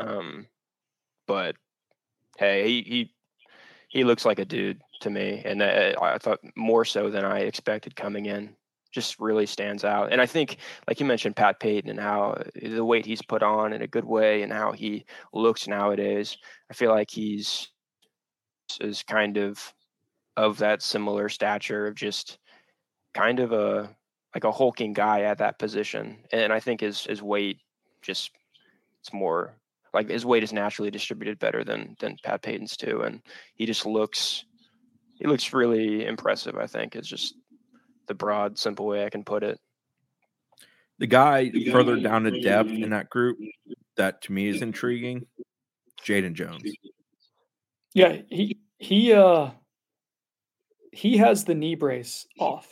But hey, he looks like a dude to me. And I thought more so than I expected coming in. Just really stands out. And I think, like you mentioned, Pat Payton and how the weight he's put on in a good way and how he looks nowadays, I feel like he's is kind of that similar stature of just kind of a hulking guy at that position. And I think his weight it's more like his weight is naturally distributed better than Pat Payton's too. And he looks really impressive, I think. It's just the broad, simple way I can put it. The guy further down the depth in that group that to me is intriguing, Jaden Jones. Yeah, he has the knee brace off,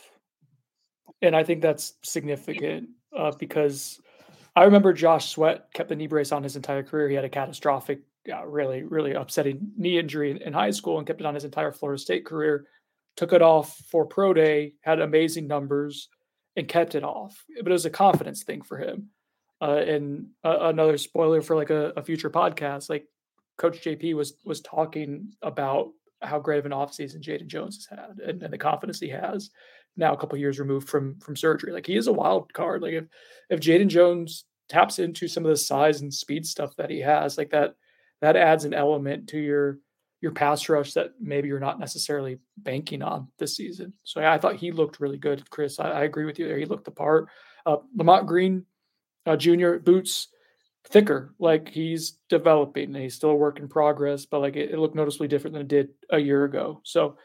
and I think that's significant because I remember Josh Sweat kept the knee brace on his entire career. He had a catastrophic, really, really upsetting knee injury in high school and kept it on his entire Florida State career. Took it off for pro day, had amazing numbers, and kept it off. But it was a confidence thing for him. And another spoiler for like a future podcast, like Coach JP was talking about how great of an offseason Jaden Jones has had and the confidence he has now a couple of years removed from surgery. Like he is a wild card. Like if Jaden Jones taps into some of the size and speed stuff that he has, like that adds an element to your pass rush that maybe you're not necessarily banking on this season. So yeah, I thought he looked really good, Chris. I agree with you there. He looked the part. Lamont Green Jr. boots thicker, like he's developing and he's still a work in progress, but like it looked noticeably different than it did a year ago. So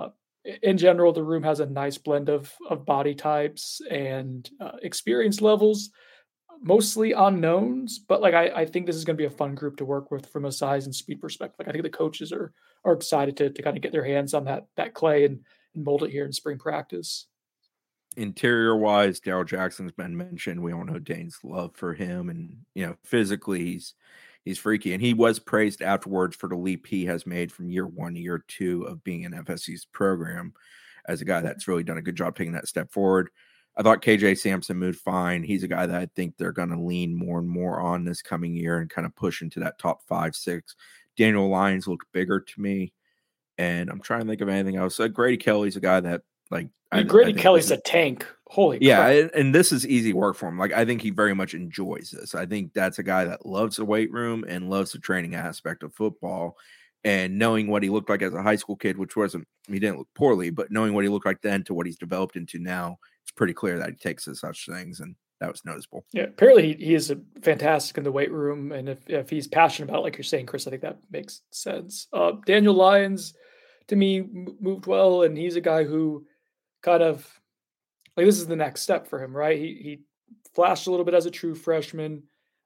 in general, the room has a nice blend of body types and experience levels. Mostly unknowns, but like I think this is going to be a fun group to work with from a size and speed perspective. Like I think the coaches are excited to kind of get their hands on that clay and mold it here in spring practice. Interior wise, Darrell Jackson's been mentioned. We all know Dane's love for him, and physically he's freaky, and he was praised afterwards for the leap he has made from year one to year two of being in FSU's program as a guy that's really done a good job taking that step forward. I thought KJ Sampson moved fine. He's a guy that I think they're going to lean more and more on this coming year and kind of push into that top 5, 6. Daniel Lyons looked bigger to me, and I'm trying to think of anything else. Grady Kelly's a guy that Grady Kelly's a tank. Holy crap. And this is easy work for him. Like I think he very much enjoys this. I think that's a guy that loves the weight room and loves the training aspect of football. And knowing what he looked like as a high school kid, which he didn't look poorly, but knowing what he looked like then to what he's developed into now, it's pretty clear that he takes to such things, and that was noticeable. Yeah, apparently he is fantastic in the weight room, and if he's passionate about it, like you're saying, Chris, I think that makes sense. Daniel Lyons, to me, moved well, and he's a guy who kind of, like, this is the next step for him, right? He flashed a little bit as a true freshman,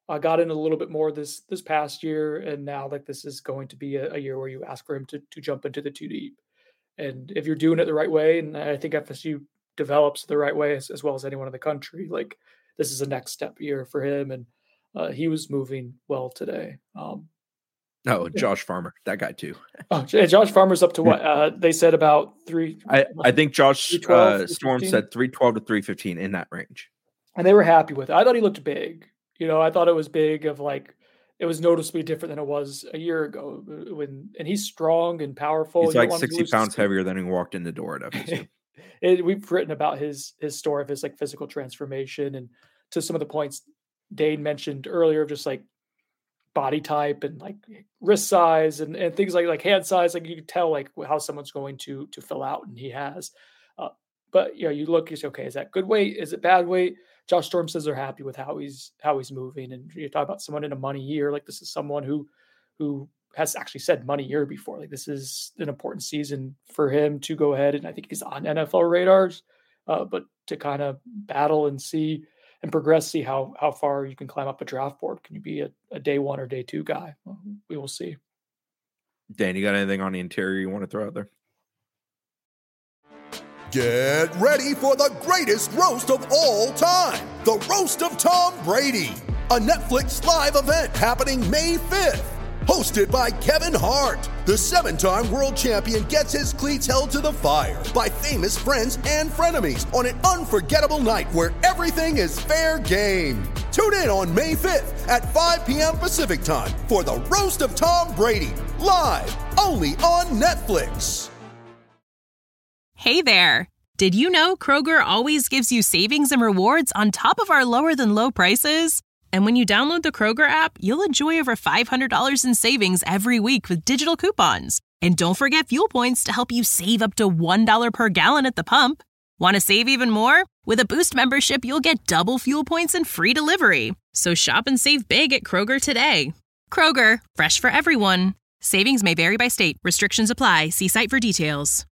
got in a little bit more this past year, and now like this is going to be a year where you ask for him to jump into the 2 deep. And if you're doing it the right way, and I think FSU develops the right way as well as anyone in the country, like this is a next step year for him, and he was moving well today. Oh, Josh Farmer, that guy too. Oh, Josh Farmer's up to what? They said about 3. I think Josh 312, Storm said 312 to 315 in that range. And they were happy with it. I thought he looked big. I thought it was big of like, it was noticeably different than it was a year ago and he's strong and powerful. He's like 60 pounds heavier than he walked in the door at FSU. We've written about his story of his like physical transformation, and to some of the points Dane mentioned earlier of just like body type and like wrist size and things like hand size. Like you can tell like how someone's going to fill out, and he has. But you look, you say, okay, is that good weight? Is it bad weight? Josh Storm says they're happy with how he's moving. And you talk about someone in a money year, like this is someone who has actually said money year before. Like this is an important season for him to go ahead, and I think he's on NFL radars. But to kind of battle and see and progress, see how far you can climb up a draft board. Can you be a day 1 or day 2 guy? Well, we will see. Dan, you got anything on the interior you want to throw out there? Get ready for the greatest roast of all time, the Roast of Tom Brady, a Netflix live event happening May 5th. Hosted by Kevin Hart, the 7-time world champion gets his cleats held to the fire by famous friends and frenemies on an unforgettable night where everything is fair game. Tune in on May 5th at 5 p.m. Pacific time for the Roast of Tom Brady, live only on Netflix. Hey there. Did you know Kroger always gives you savings and rewards on top of our lower than low prices? And when you download the Kroger app, you'll enjoy over $500 in savings every week with digital coupons. And don't forget fuel points to help you save up to $1 per gallon at the pump. Want to save even more? With a Boost membership, you'll get double fuel points and free delivery. So shop and save big at Kroger today. Kroger, fresh for everyone. Savings may vary by state. Restrictions apply. See site for details.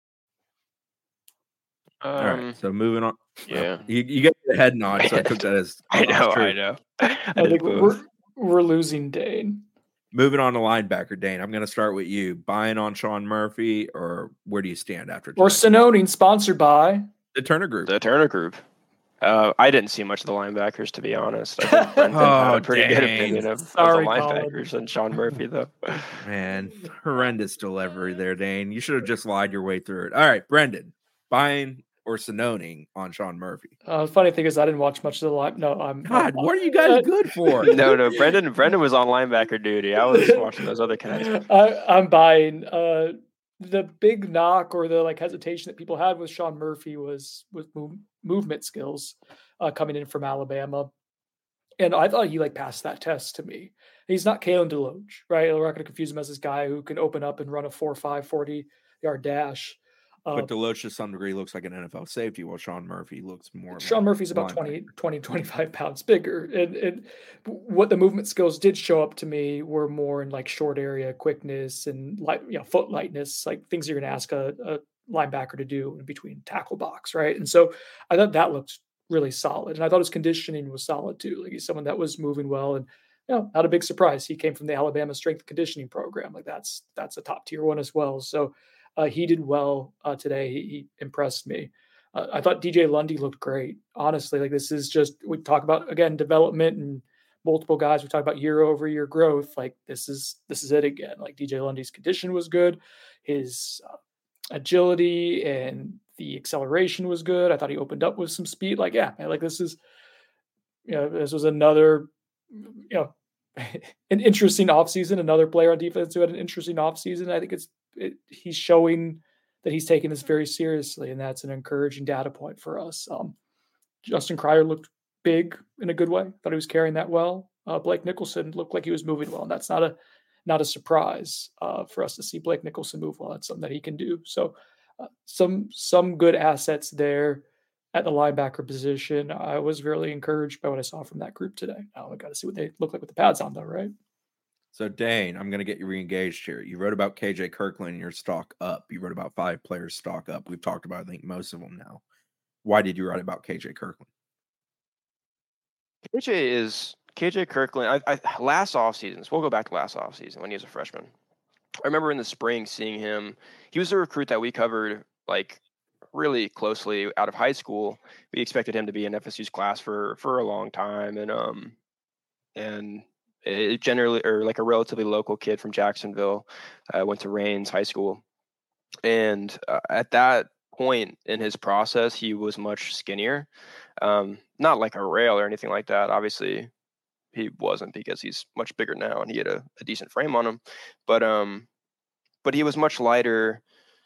All right, so moving on. Yeah, you get the head nod, so I took that as I know. I think we're losing Dane. Moving on to linebacker, Dane. I'm going to start with you. Buying on Sean Murphy, or where do you stand after? Or Sononing, sponsored by the Turner Group. The Turner Group. I didn't see much of the linebackers, to be honest. I think Brendan had a pretty good opinion of the linebackers and Sean Murphy, though. Man, horrendous delivery there, Dane. You should have just lied your way through it. All right, Brendan. Buying or Sononing on Sean Murphy? Funny thing is, I didn't watch much of the line. No, God, what are you guys good for? No, Brendan was on linebacker duty. I was watching those other connections. I'm buying. The big knock or the like hesitation that people had with Sean Murphy was movement skills coming in from Alabama, and I thought he like passed that test to me. He's not Kalen DeLoach, right? We're not going to confuse him as this guy who can open up and run a 4.5 40-yard dash. But DeLoach to some degree looks like an NFL safety, while Sean Murphy looks more. Sean Murphy's about 20, 25 pounds bigger. And what the movement skills did show up to me were more in like short area quickness and foot lightness, like things you're going to ask a linebacker to do in between tackle box, right? And so I thought that looked really solid. And I thought his conditioning was solid too. Like he's someone that was moving well, and not a big surprise. He came from the Alabama strength and conditioning program. Like that's a top tier one as well. So he did well today. He impressed me. I thought DJ Lundy looked great. Honestly, like this is just, we talk about again development and multiple guys. We talk about year over year growth. Like this is it again. Like DJ Lundy's condition was good. His agility and the acceleration was good. I thought he opened up with some speed. Like this is, this was another, an interesting offseason. Another player on defense who had an interesting offseason. I think he's showing that he's taking this very seriously, and that's an encouraging data point for us. Justin Cryer looked big in a good way. Thought he was carrying that well. Blake Nicholson looked like he was moving well, and that's not a surprise for us to see Blake Nicholson move well. That's something that he can do. So some good assets there at the linebacker position. I was really encouraged by what I saw from that group today. Now I got to see what they look like with the pads on, though, right? So, Dane, I'm going to get you re-engaged here. You wrote about KJ Kirkland and your stock up. You wrote about 5 players stock up. We've talked about, I think, most of them now. Why did you write about KJ Kirkland? KJ is KJ Kirkland, last offseason, so we'll go back to last offseason when he was a freshman. I remember in the spring seeing him. He was a recruit that we covered like really closely out of high school. We expected him to be in FSU's class for a long time, and it generally, or like a relatively local kid from Jacksonville, went to Rains High School, and at that point in his process, he was much skinnier, not like a rail or anything like that. Obviously, he wasn't, because he's much bigger now and he had a decent frame on him, but he was much lighter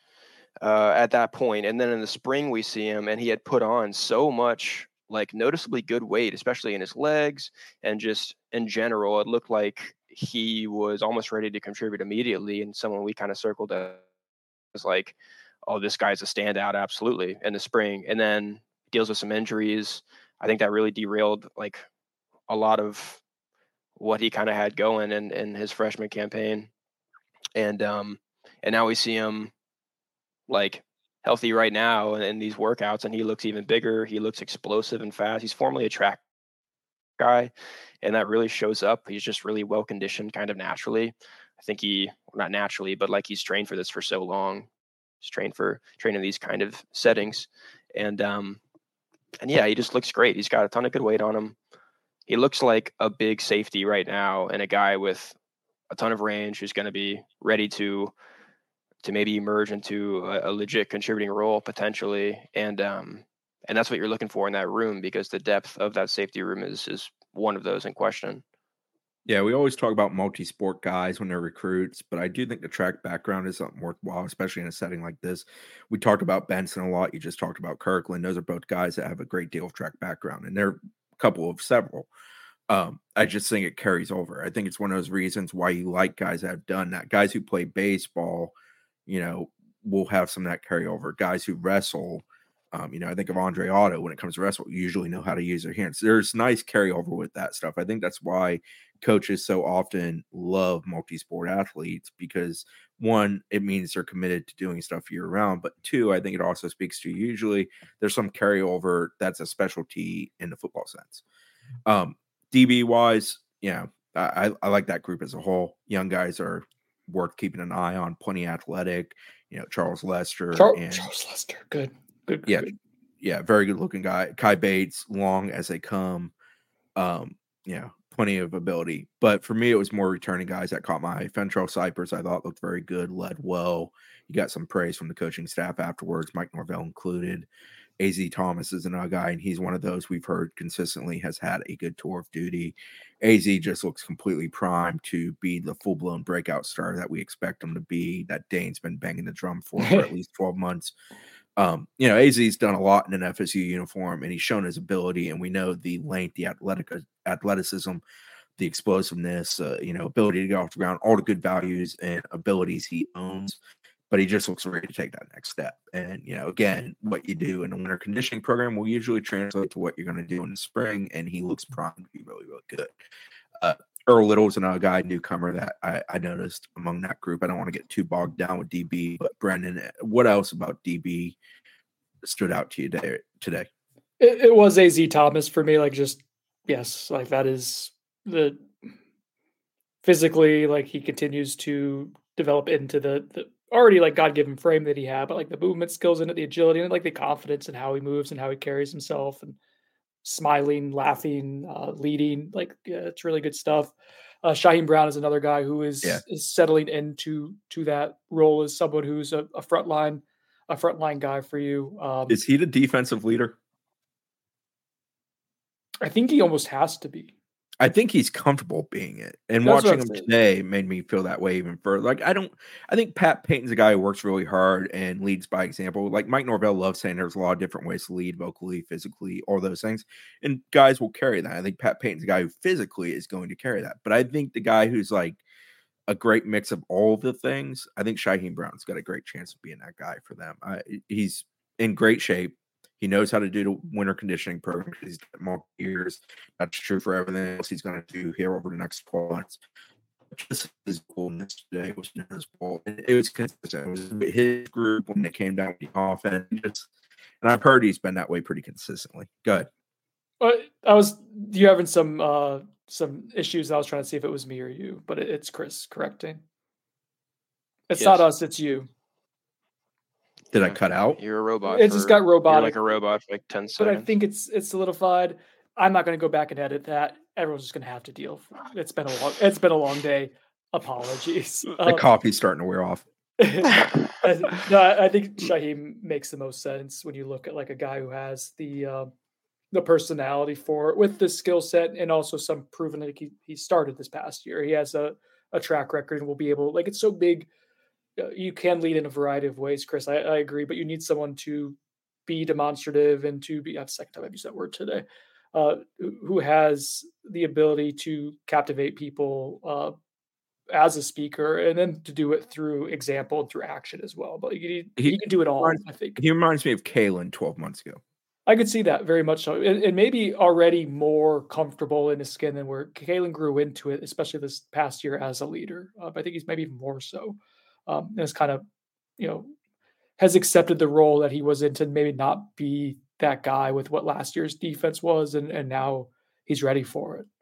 at that point. And then in the spring we see him, and he had put on so much, like, noticeably good weight, especially in his legs, and just in general, it looked like he was almost ready to contribute immediately, and someone we kind of circled as like, oh, this guy's a standout, absolutely, in the spring. And then deals with some injuries. I think that really derailed like a lot of what he kind of had going in his freshman campaign. And now we see him like healthy right now in these workouts, and he looks even bigger. He looks explosive and fast. He's formerly a track guy, and that really shows up. He's just really well conditioned kind of naturally. I think not naturally, but like he's trained for this for so long. He's trained in these kind of settings. And yeah, he just looks great. He's got a ton of good weight on him. He looks like a big safety right now, and a guy with a ton of range who's going to be ready to maybe emerge into a legit contributing role potentially. And that's what you're looking for in that room, because the depth of that safety room is one of those in question. Yeah, we always talk about multi-sport guys when they're recruits, but I do think the track background is something worthwhile, especially in a setting like this. We talked about Benson a lot. You just talked about Kirkland. Those are both guys that have a great deal of track background, and they're a couple of several. I just think it carries over. I think it's one of those reasons why you like guys that have done that. Guys who play baseball, will have some of that carryover. Guys who wrestle, I think of Andre Otto when it comes to wrestle, usually know how to use their hands. There's nice carryover with that stuff. I think that's why coaches so often love multi-sport athletes, because one, it means they're committed to doing stuff year round, but two, I think it also speaks to usually there's some carryover that's a specialty in the football sense. DB wise, I like that group as a whole. Young guys are worth keeping an eye on, plenty athletic, Charles Lester. Charles Lester, good. Yeah, very good looking guy. Kai Bates, long as they come. Plenty of ability. But for me, it was more returning guys that caught my eye. Fentrell Cypress, I thought, looked very good, led well. You got some praise from the coaching staff afterwards, Mike Norvell included. AZ Thomas is another guy, and he's one of those we've heard consistently has had a good tour of duty. AZ just looks completely primed to be the full-blown breakout star that we expect him to be, that Dane's been banging the drum for at least 12 months. AZ's done a lot in an FSU uniform, and he's shown his ability, and we know the length, the athleticism, the explosiveness, ability to get off the ground, all the good values and abilities he owns. But he just looks ready to take that next step. And, again, what you do in a winter conditioning program will usually translate to what you're going to do in the spring, and he looks primed to be really, really good. Earl Little's another guy, newcomer, that I noticed among that group. I don't want to get too bogged down with DB, but Brendan, what else about DB stood out to you today? It was AZ Thomas for me. That is the physically, he continues to develop into the already God-given frame that he had, but the movement skills in it, the agility, and the confidence in how he moves and how he carries himself, and smiling, laughing, leading. It's really good stuff. Shaheem Brown is another guy who is settling into that role as someone who's a frontline guy for you. Is he the defensive leader? I think he almost has to be. I think he's comfortable being it. And That's watching him today made me feel that way even further. I think Pat Payton's a guy who works really hard and leads by example. Mike Norvell loves saying there's a lot of different ways to lead, vocally, physically, all those things. And guys will carry that. I think Pat Payton's a guy who physically is going to carry that. But I think the guy who's a great mix of all of the things, I think Shaheem Brown's got a great chance of being that guy for them. He's in great shape. He knows how to do the winter conditioning program because he's done more years. That's true for everything else he's going to do here over the next 12 months. Just his coolness today was noticeable. It was consistent. It was his group when they came down with the offense. And I've heard he's been that way pretty consistently. Good. You having some some issues. I was trying to see if it was me or you, but it's Chris correcting. It's Yes. not us, it's you. Did I cut out? You're a robot. It just got You're robotic. like a robot for like 10 seconds. But I think it's solidified. I'm not going to go back and edit that. Everyone's just going to have to deal. It's been a long day. Apologies. The coffee's starting to wear off. No, I think Shyheim makes the most sense when you look at like a guy who has the personality for it with the skill set and also some proven like he started this past year. He has a track record and will be able, like, it's so big. You can lead in a variety of ways, Chris. I agree, but you need someone to be demonstrative and to be, that's the second time I've used that word today, who has the ability to captivate people as a speaker, and then to do it through example and through action as well. But he can do it all, I think. He reminds me of Kalen 12 months ago. I could see that very much so. And maybe already more comfortable in his skin than where Kalen grew into it, especially this past year as a leader. I think he's maybe even more so. And it's kind of, has accepted the role that he was in to maybe not be that guy with what last year's defense was. And now he's ready for it.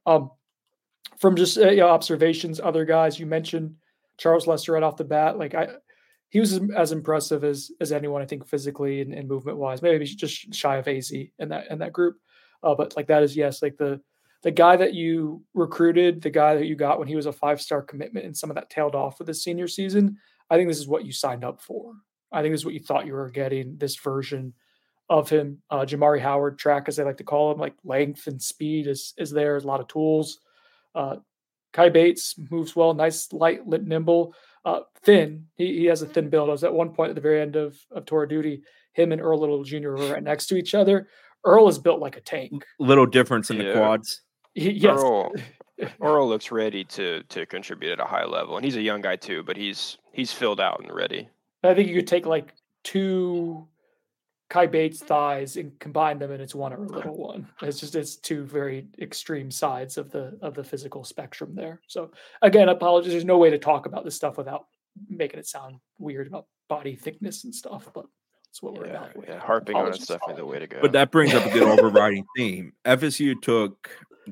From just observations, other guys, you mentioned Charles Lester right off the bat. Like he was as impressive as anyone, I think, physically and movement wise. Maybe just shy of AZ in that group. But like that is, yes, like the guy that you recruited, the guy that you got when he was a 5-star commitment, and some of that tailed off for the senior season. I think this is what you signed up for. I think this is what you thought you were getting, this version of him. Jamari Howard track, as they like to call him, like length and speed is there. A lot of tools. Kai Bates moves well, nice, light, nimble, thin. He has a thin build. I was at one point at the very end of Tour of Duty, him and Earl Little Jr. were right next to each other. Earl is built like a tank. Little difference in the quads. Yes. Earl looks ready to contribute at a high level, and he's a young guy too, but he's filled out and ready. I think you could take like 2 Kai Bates thighs and combine them, and it's one or a little one. It's 2 very extreme sides of the physical spectrum there. So again, apologies. There's no way to talk about this stuff without making it sound weird about body thickness and stuff, but that's what we're evaluating. Yeah, harping on it's definitely the way to go. But that brings up a good overriding theme. FSU took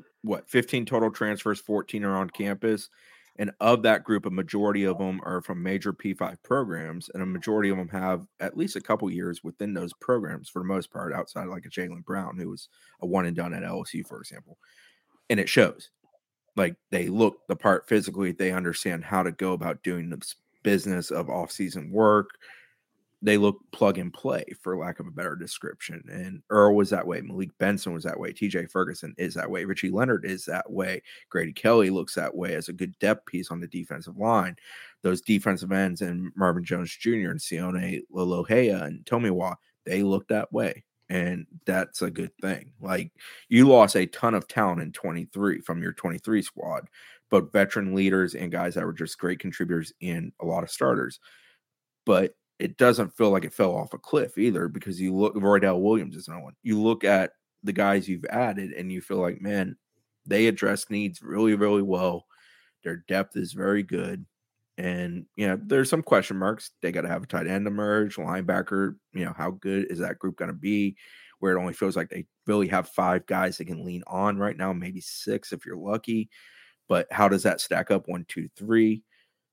15 total transfers, 14 are on campus. And of that group, a majority of them are from major P5 programs, and a majority of them have at least a couple years within those programs for the most part, outside of like a Jaylen Brown, who was a one and done at LSU, for example. And it shows. Like, they look the part physically. They understand how to go about doing this business of off-season work. They look plug and play, for lack of a better description. And Earl was that way. Malik Benson was that way. TJ Ferguson is that way. Richie Leonard is that way. Grady Kelly looks that way as a good depth piece on the defensive line. Those defensive ends and Marvin Jones Jr. and Sione Lolohea and Tomiwa, they look that way. And that's a good thing. Like, you lost a ton of talent in 23 from your 23 squad, but veteran leaders and guys that were just great contributors in a lot of starters. But it doesn't feel like it fell off a cliff either, because you look, Roydell Williams is no one. You look at the guys you've added and you feel like, man, they address needs really, really well. Their depth is very good. And, there's some question marks. They got to have a tight end emerge, linebacker. How good is that group going to be? Where it only feels like they really have 5 guys they can lean on right now, maybe 6 if you're lucky. But how does that stack up? 1, 2, 3.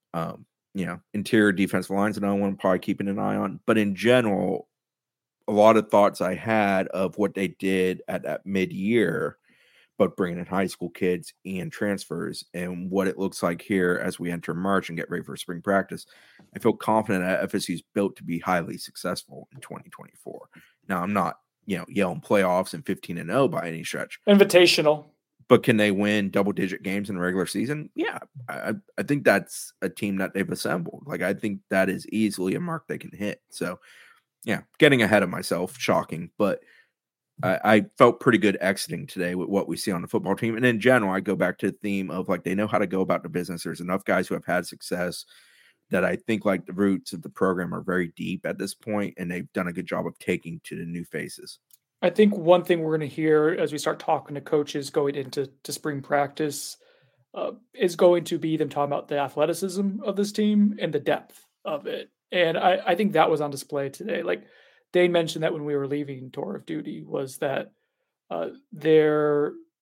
Interior defensive lines, another one I'm probably keeping an eye on. But in general, a lot of thoughts I had of what they did at that mid-year, but bringing in high school kids and transfers, and what it looks like here as we enter March and get ready for spring practice. I feel confident that FSU is built to be highly successful in 2024. Now, I'm not, yelling playoffs and 15-0 by any stretch. Invitational. But can they win double-digit games in the regular season? Yeah, I think that's a team that they've assembled. Like, I think that is easily a mark they can hit. So, yeah, getting ahead of myself, shocking. But I felt pretty good exiting today with what we see on the football team. And in general, I go back to the theme of, like, they know how to go about the business. There's enough guys who have had success that I think, like, the roots of the program are very deep at this point, and they've done a good job of taking to the new faces. I think one thing we're going to hear as we start talking to coaches going into spring practice is going to be them talking about the athleticism of this team and the depth of it. And I think that was on display today. Like, Dane mentioned that when we were leaving Tour of Duty, was that their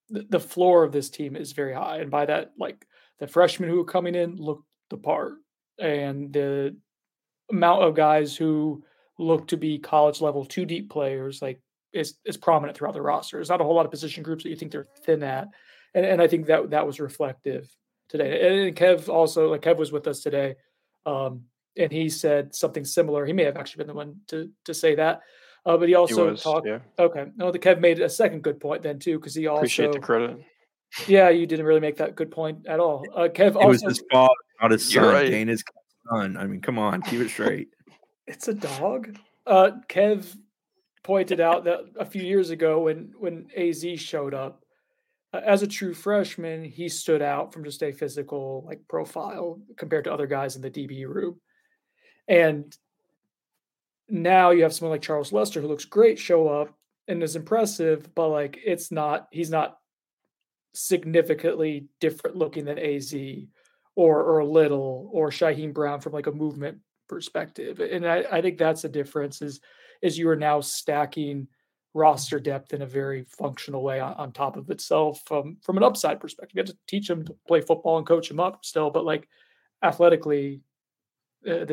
the floor of this team is very high. And by that, like the freshmen who are coming in look the part, and the amount of guys who look to be college level 2 deep players, like is prominent throughout the roster. There's not a whole lot of position groups that you think they're thin at. And I think that was reflective today. And Kev also, like Kev was with us today. And he said something similar. He may have actually been the one to say that. But he also talked. Yeah. Okay. No, the Kev made a second good point then too, because he also appreciate the credit. Yeah, you didn't really make that good point at all. Kev it also was his father, not his son. Right. Dane is son. I mean, come on, keep it straight. It's a dog. Kev pointed out that a few years ago when AZ showed up, as a true freshman, he stood out from just a physical like profile compared to other guys in the DB room. And now you have someone like Charles Lester who looks great show up and is impressive, but like he's not significantly different looking than AZ or Little or Shaheem Brown from like a movement perspective. And I think that's the difference is you are now stacking roster depth in a very functional way on top of itself from an upside perspective. You have to teach them to play football and coach them up still, but like athletically, there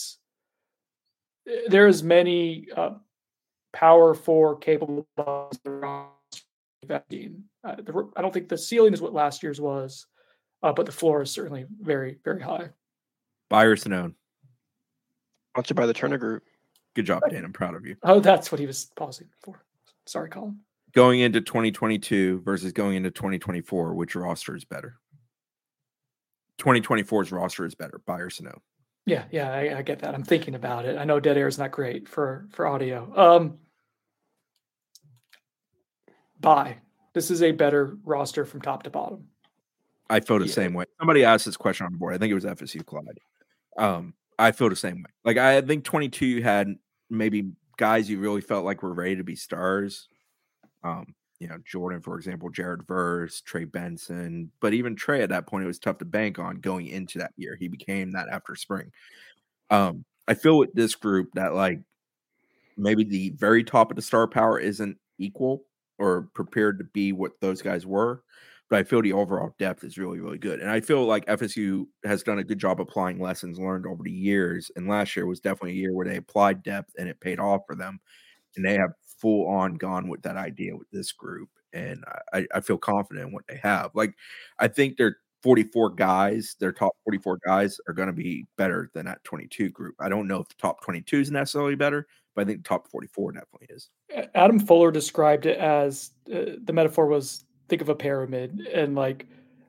is many power for capable investing. I don't think the ceiling is what last year's was, but the floor is certainly very, very high. Buy or Sonone? Sponsored by the Turner Group. Good job, Dan. I'm proud of you. Oh, that's what he was pausing for. Sorry, Colin. Going into 2022 versus going into 2024, which roster is better? 2024's roster is better. Buy or Sonone? Yeah, I get that. I'm thinking about it. I know dead air is not great for audio. Buy. This is a better roster from top to bottom. I feel the same way. Somebody asked this question on the board. I think it was FSU Clyde. I feel the same way. Like I think 22 had maybe guys you really felt like were ready to be stars. Jordan, for example, Jared Verse, Trey Benson. But even Trey at that point, it was tough to bank on going into that year. He became that after spring. I feel with this group that like maybe the very top of the star power isn't equal or prepared to be what those guys were. But I feel the overall depth is really, really good. And I feel like FSU has done a good job applying lessons learned over the years. And last year was definitely a year where they applied depth and it paid off for them. And they have full on gone with that idea with this group. And I feel confident in what they have. Like, I think their 44 guys, their top 44 guys are going to be better than that 22 group. I don't know if the top 22 is necessarily better, but I think the top 44 definitely is. Adam Fuller described it as the metaphor was, think of a pyramid, and like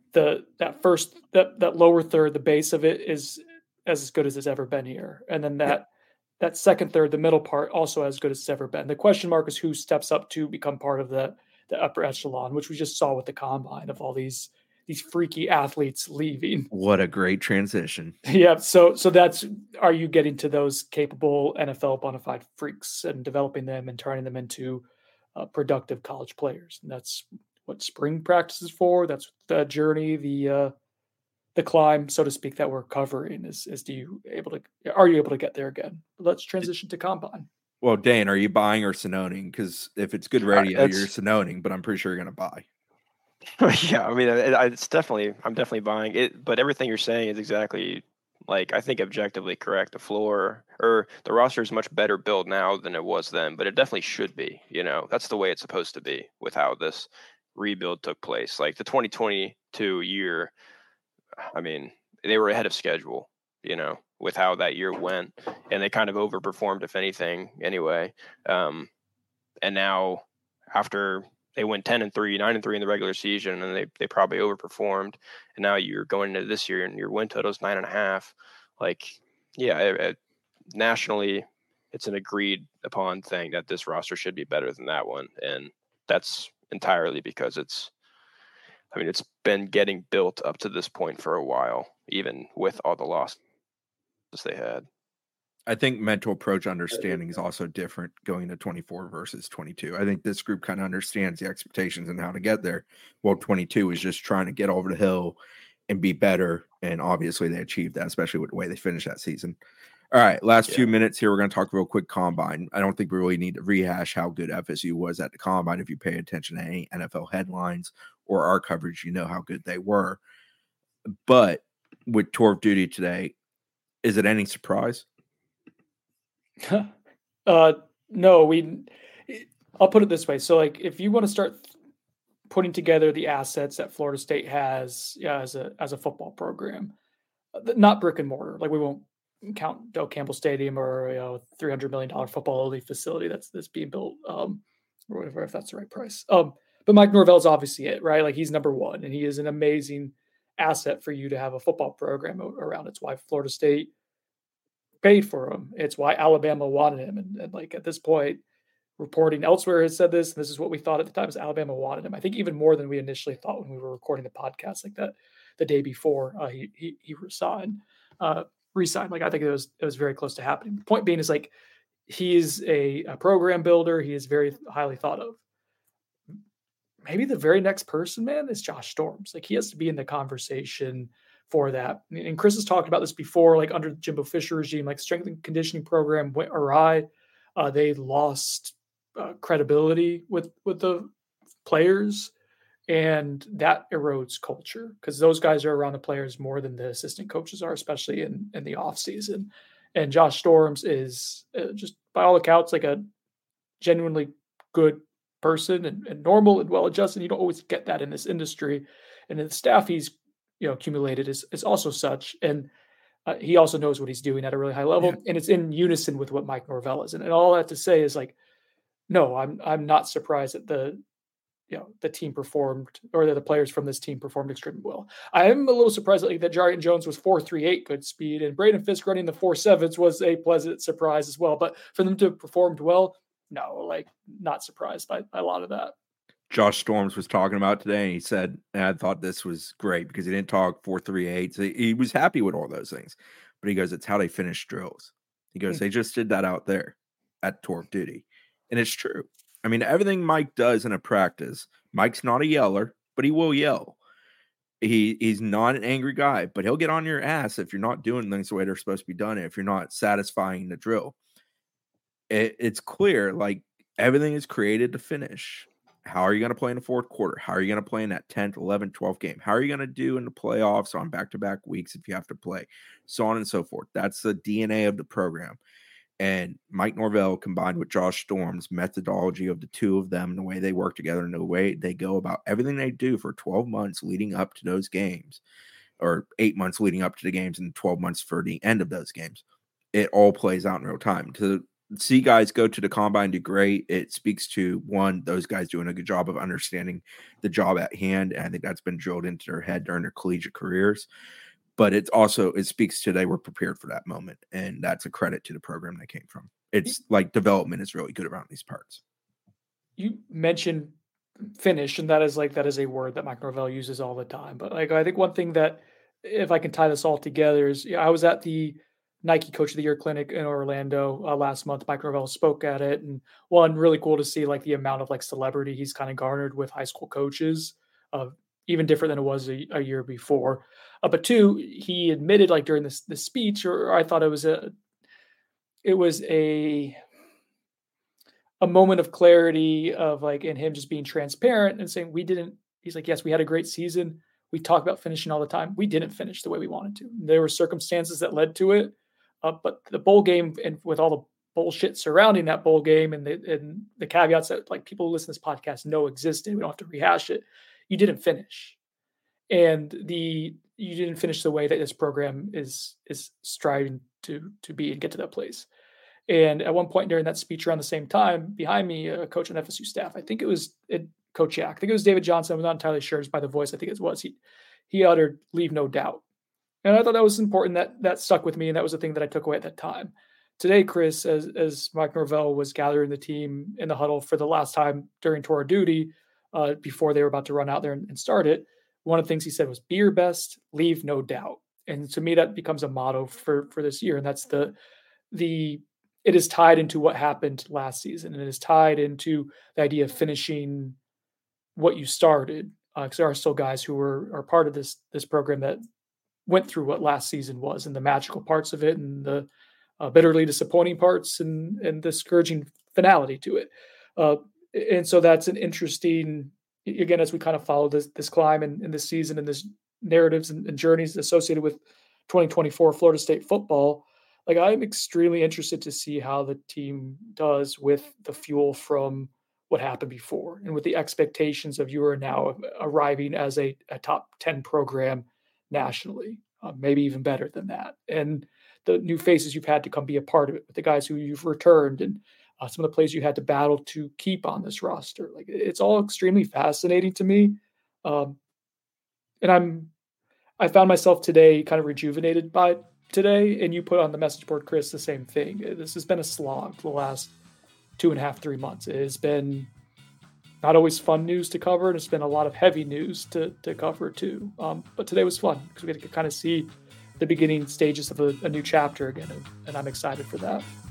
that lower third, the base of it is as good as it's ever been here, and then that second third, the middle part, also as good as it's ever been. The question mark is who steps up to become part of the upper echelon, which we just saw with the combine of all these freaky athletes leaving. What a great transition. Yeah. So that's, are you getting to those capable NFL bona fide freaks and developing them and turning them into productive college players? And that's what spring practice is for. That's the journey, the climb, so to speak, that we're covering is are you able to get there again? Let's transition to combine. Well, Dane, are you buying or Sononing? Because if it's good radio, you're Sononing, but I'm pretty sure you're going to buy. Yeah, I mean, I'm definitely buying it. But everything you're saying is exactly, like, I think objectively correct. The floor or the roster is much better built now than it was then, but it definitely should be. That's the way it's supposed to be with how this rebuild took place. Like the 2022 year, I mean, they were ahead of schedule, with how that year went, and they kind of overperformed, if anything, anyway. And now after they went 10-3, 9-3 in the regular season, and they probably overperformed. And now you're going into this year and your win total is 9.5. Like, yeah, nationally, it's an agreed upon thing that this roster should be better than that one. And that's entirely because it's been getting built up to this point for a while, even with all the losses they had. I think mental approach understanding is also different going to 24 versus 22. I think this group kind of understands the expectations and how to get there. Well, 22 is just trying to get over the hill and be better. And obviously they achieved that, especially with the way they finished that season. All right, last few minutes here. We're going to talk real quick combine. I don't think we really need to rehash how good FSU was at the combine if you pay attention to any NFL headlines or our coverage, you know how good they were. But with tour of duty today, is it any surprise? No, I'll put it this way. So like, if you want to start putting together the assets that Florida State has as a football program, not brick and mortar, like we won't count Del Campbell Stadium or $300 million football elite facility that's being built, or whatever, if that's the right price. But Mike Norvell is obviously it, right? Like he's number one, and he is an amazing asset for you to have a football program around. It's why Florida State paid for him. It's why Alabama wanted him. And like at this point, reporting elsewhere has said this, and this is what we thought at the time, is Alabama wanted him. I think even more than we initially thought when we were recording the podcast like that the day before he resigned. Like I think it was very close to happening. The point being is like he's a program builder. He is very highly thought of. Maybe the very next person, man, is Josh Storms. Like he has to be in the conversation for that. And Chris has talked about this before, like under the Jimbo Fisher regime, like strength and conditioning program went awry. They lost credibility with the players, and that erodes culture because those guys are around the players more than the assistant coaches are, especially in the off season. And Josh Storms is just by all accounts like a genuinely good person and normal and well-adjusted. You don't always get that in this industry, and the staff he's accumulated is also such. And he also knows what he's doing at a really high level, and it's in unison with what Mike Norvell is. And all that to say is like, no, I'm not surprised that the team performed, or that the players from this team performed extremely well. I am a little surprised that Jarrian Jones was 4.38 good speed, and Braden Fisk running the 4.7s was a pleasant surprise as well. But for them to have performed well, no, like not surprised by a lot of that. Josh Storms was talking about today, and he said, and I thought this was great because he didn't talk 4.38. So he was happy with all those things. But he goes, it's how they finish drills. He goes, they just did that out there at tour of duty. And it's true. I mean, everything Mike does in a practice, Mike's not a yeller, but he will yell. He's not an angry guy, but he'll get on your ass if you're not doing things the way they're supposed to be done, if you're not satisfying the drill. It's clear, like, everything is created to finish. How are you going to play in the fourth quarter? How are you going to play in that 10th, 11th, 12th game? How are you going to do in the playoffs on back-to-back weeks if you have to play? So on and so forth. That's the DNA of the program. And Mike Norvell combined with Josh Storms' methodology of the two of them, the way they work together and the way they go about everything they do for 12 months leading up to those games, or 8 months leading up to the games and 12 months for the end of those games. It all plays out in real time. To see guys go to the combine and do great, it speaks to, one, those guys doing a good job of understanding the job at hand. And I think that's been drilled into their head during their collegiate careers. But it speaks to they were prepared for that moment. And that's a credit to the program they came from. It's like development is really good around these parts. You mentioned finish, and that is a word that Mike Norvell uses all the time. But like, I think one thing that, if I can tie this all together, is I was at the Nike Coach of the Year clinic in Orlando last month. Mike Norvell spoke at it, and one, really cool to see like the amount of like celebrity he's kind of garnered with high school coaches, even different than it was a year before. But two, he admitted like during this speech, or I thought it was a moment of clarity of like, in him just being transparent and saying he's like, yes, we had a great season. We talk about finishing all the time. We didn't finish the way we wanted to. There were circumstances that led to it. But the bowl game, and with all the bullshit surrounding that bowl game and the caveats that like people who listen to this podcast know existed, we don't have to rehash it. You didn't finish, and you didn't finish the way that this program is striving to be and get to that place. And at one point during that speech, around the same time, behind me, a coach on FSU staff, I think it was Coach Yak. I think it was David Johnson. I'm not entirely sure. It's by the voice. I think it was. He uttered, "Leave no doubt." And I thought that was important. That stuck with me, and that was the thing that I took away at that time. Today, Chris, as Mike Norvell was gathering the team in the huddle for the last time during tour of duty, before they were about to run out there and start it, one of the things he said was, "Be your best, leave no doubt." And to me, that becomes a motto for this year. And that's it is tied into what happened last season. And it is tied into the idea of finishing what you started. Because there are still guys who are part of this program that went through what last season was, and the magical parts of it, and the bitterly disappointing parts, and the scourging finality to it. And so that's an interesting again, as we kind of follow this climb and this season and this narratives and journeys associated with 2024 Florida State football, like I'm extremely interested to see how the team does with the fuel from what happened before and with the expectations of you are now arriving as a top 10 program nationally, maybe even better than that. And the new faces you've had to come be a part of it, with the guys who you've returned and some of the players you had to battle to keep on this roster. Like it's all extremely fascinating to me. And I found myself today kind of rejuvenated by today. And you put on the message board, Chris, the same thing. This has been a slog for the last 2.5, 3 months. It has been not always fun news to cover, and it's been a lot of heavy news to cover too. But today was fun because we get to kind of see the beginning stages of a new chapter again, and I'm excited for that.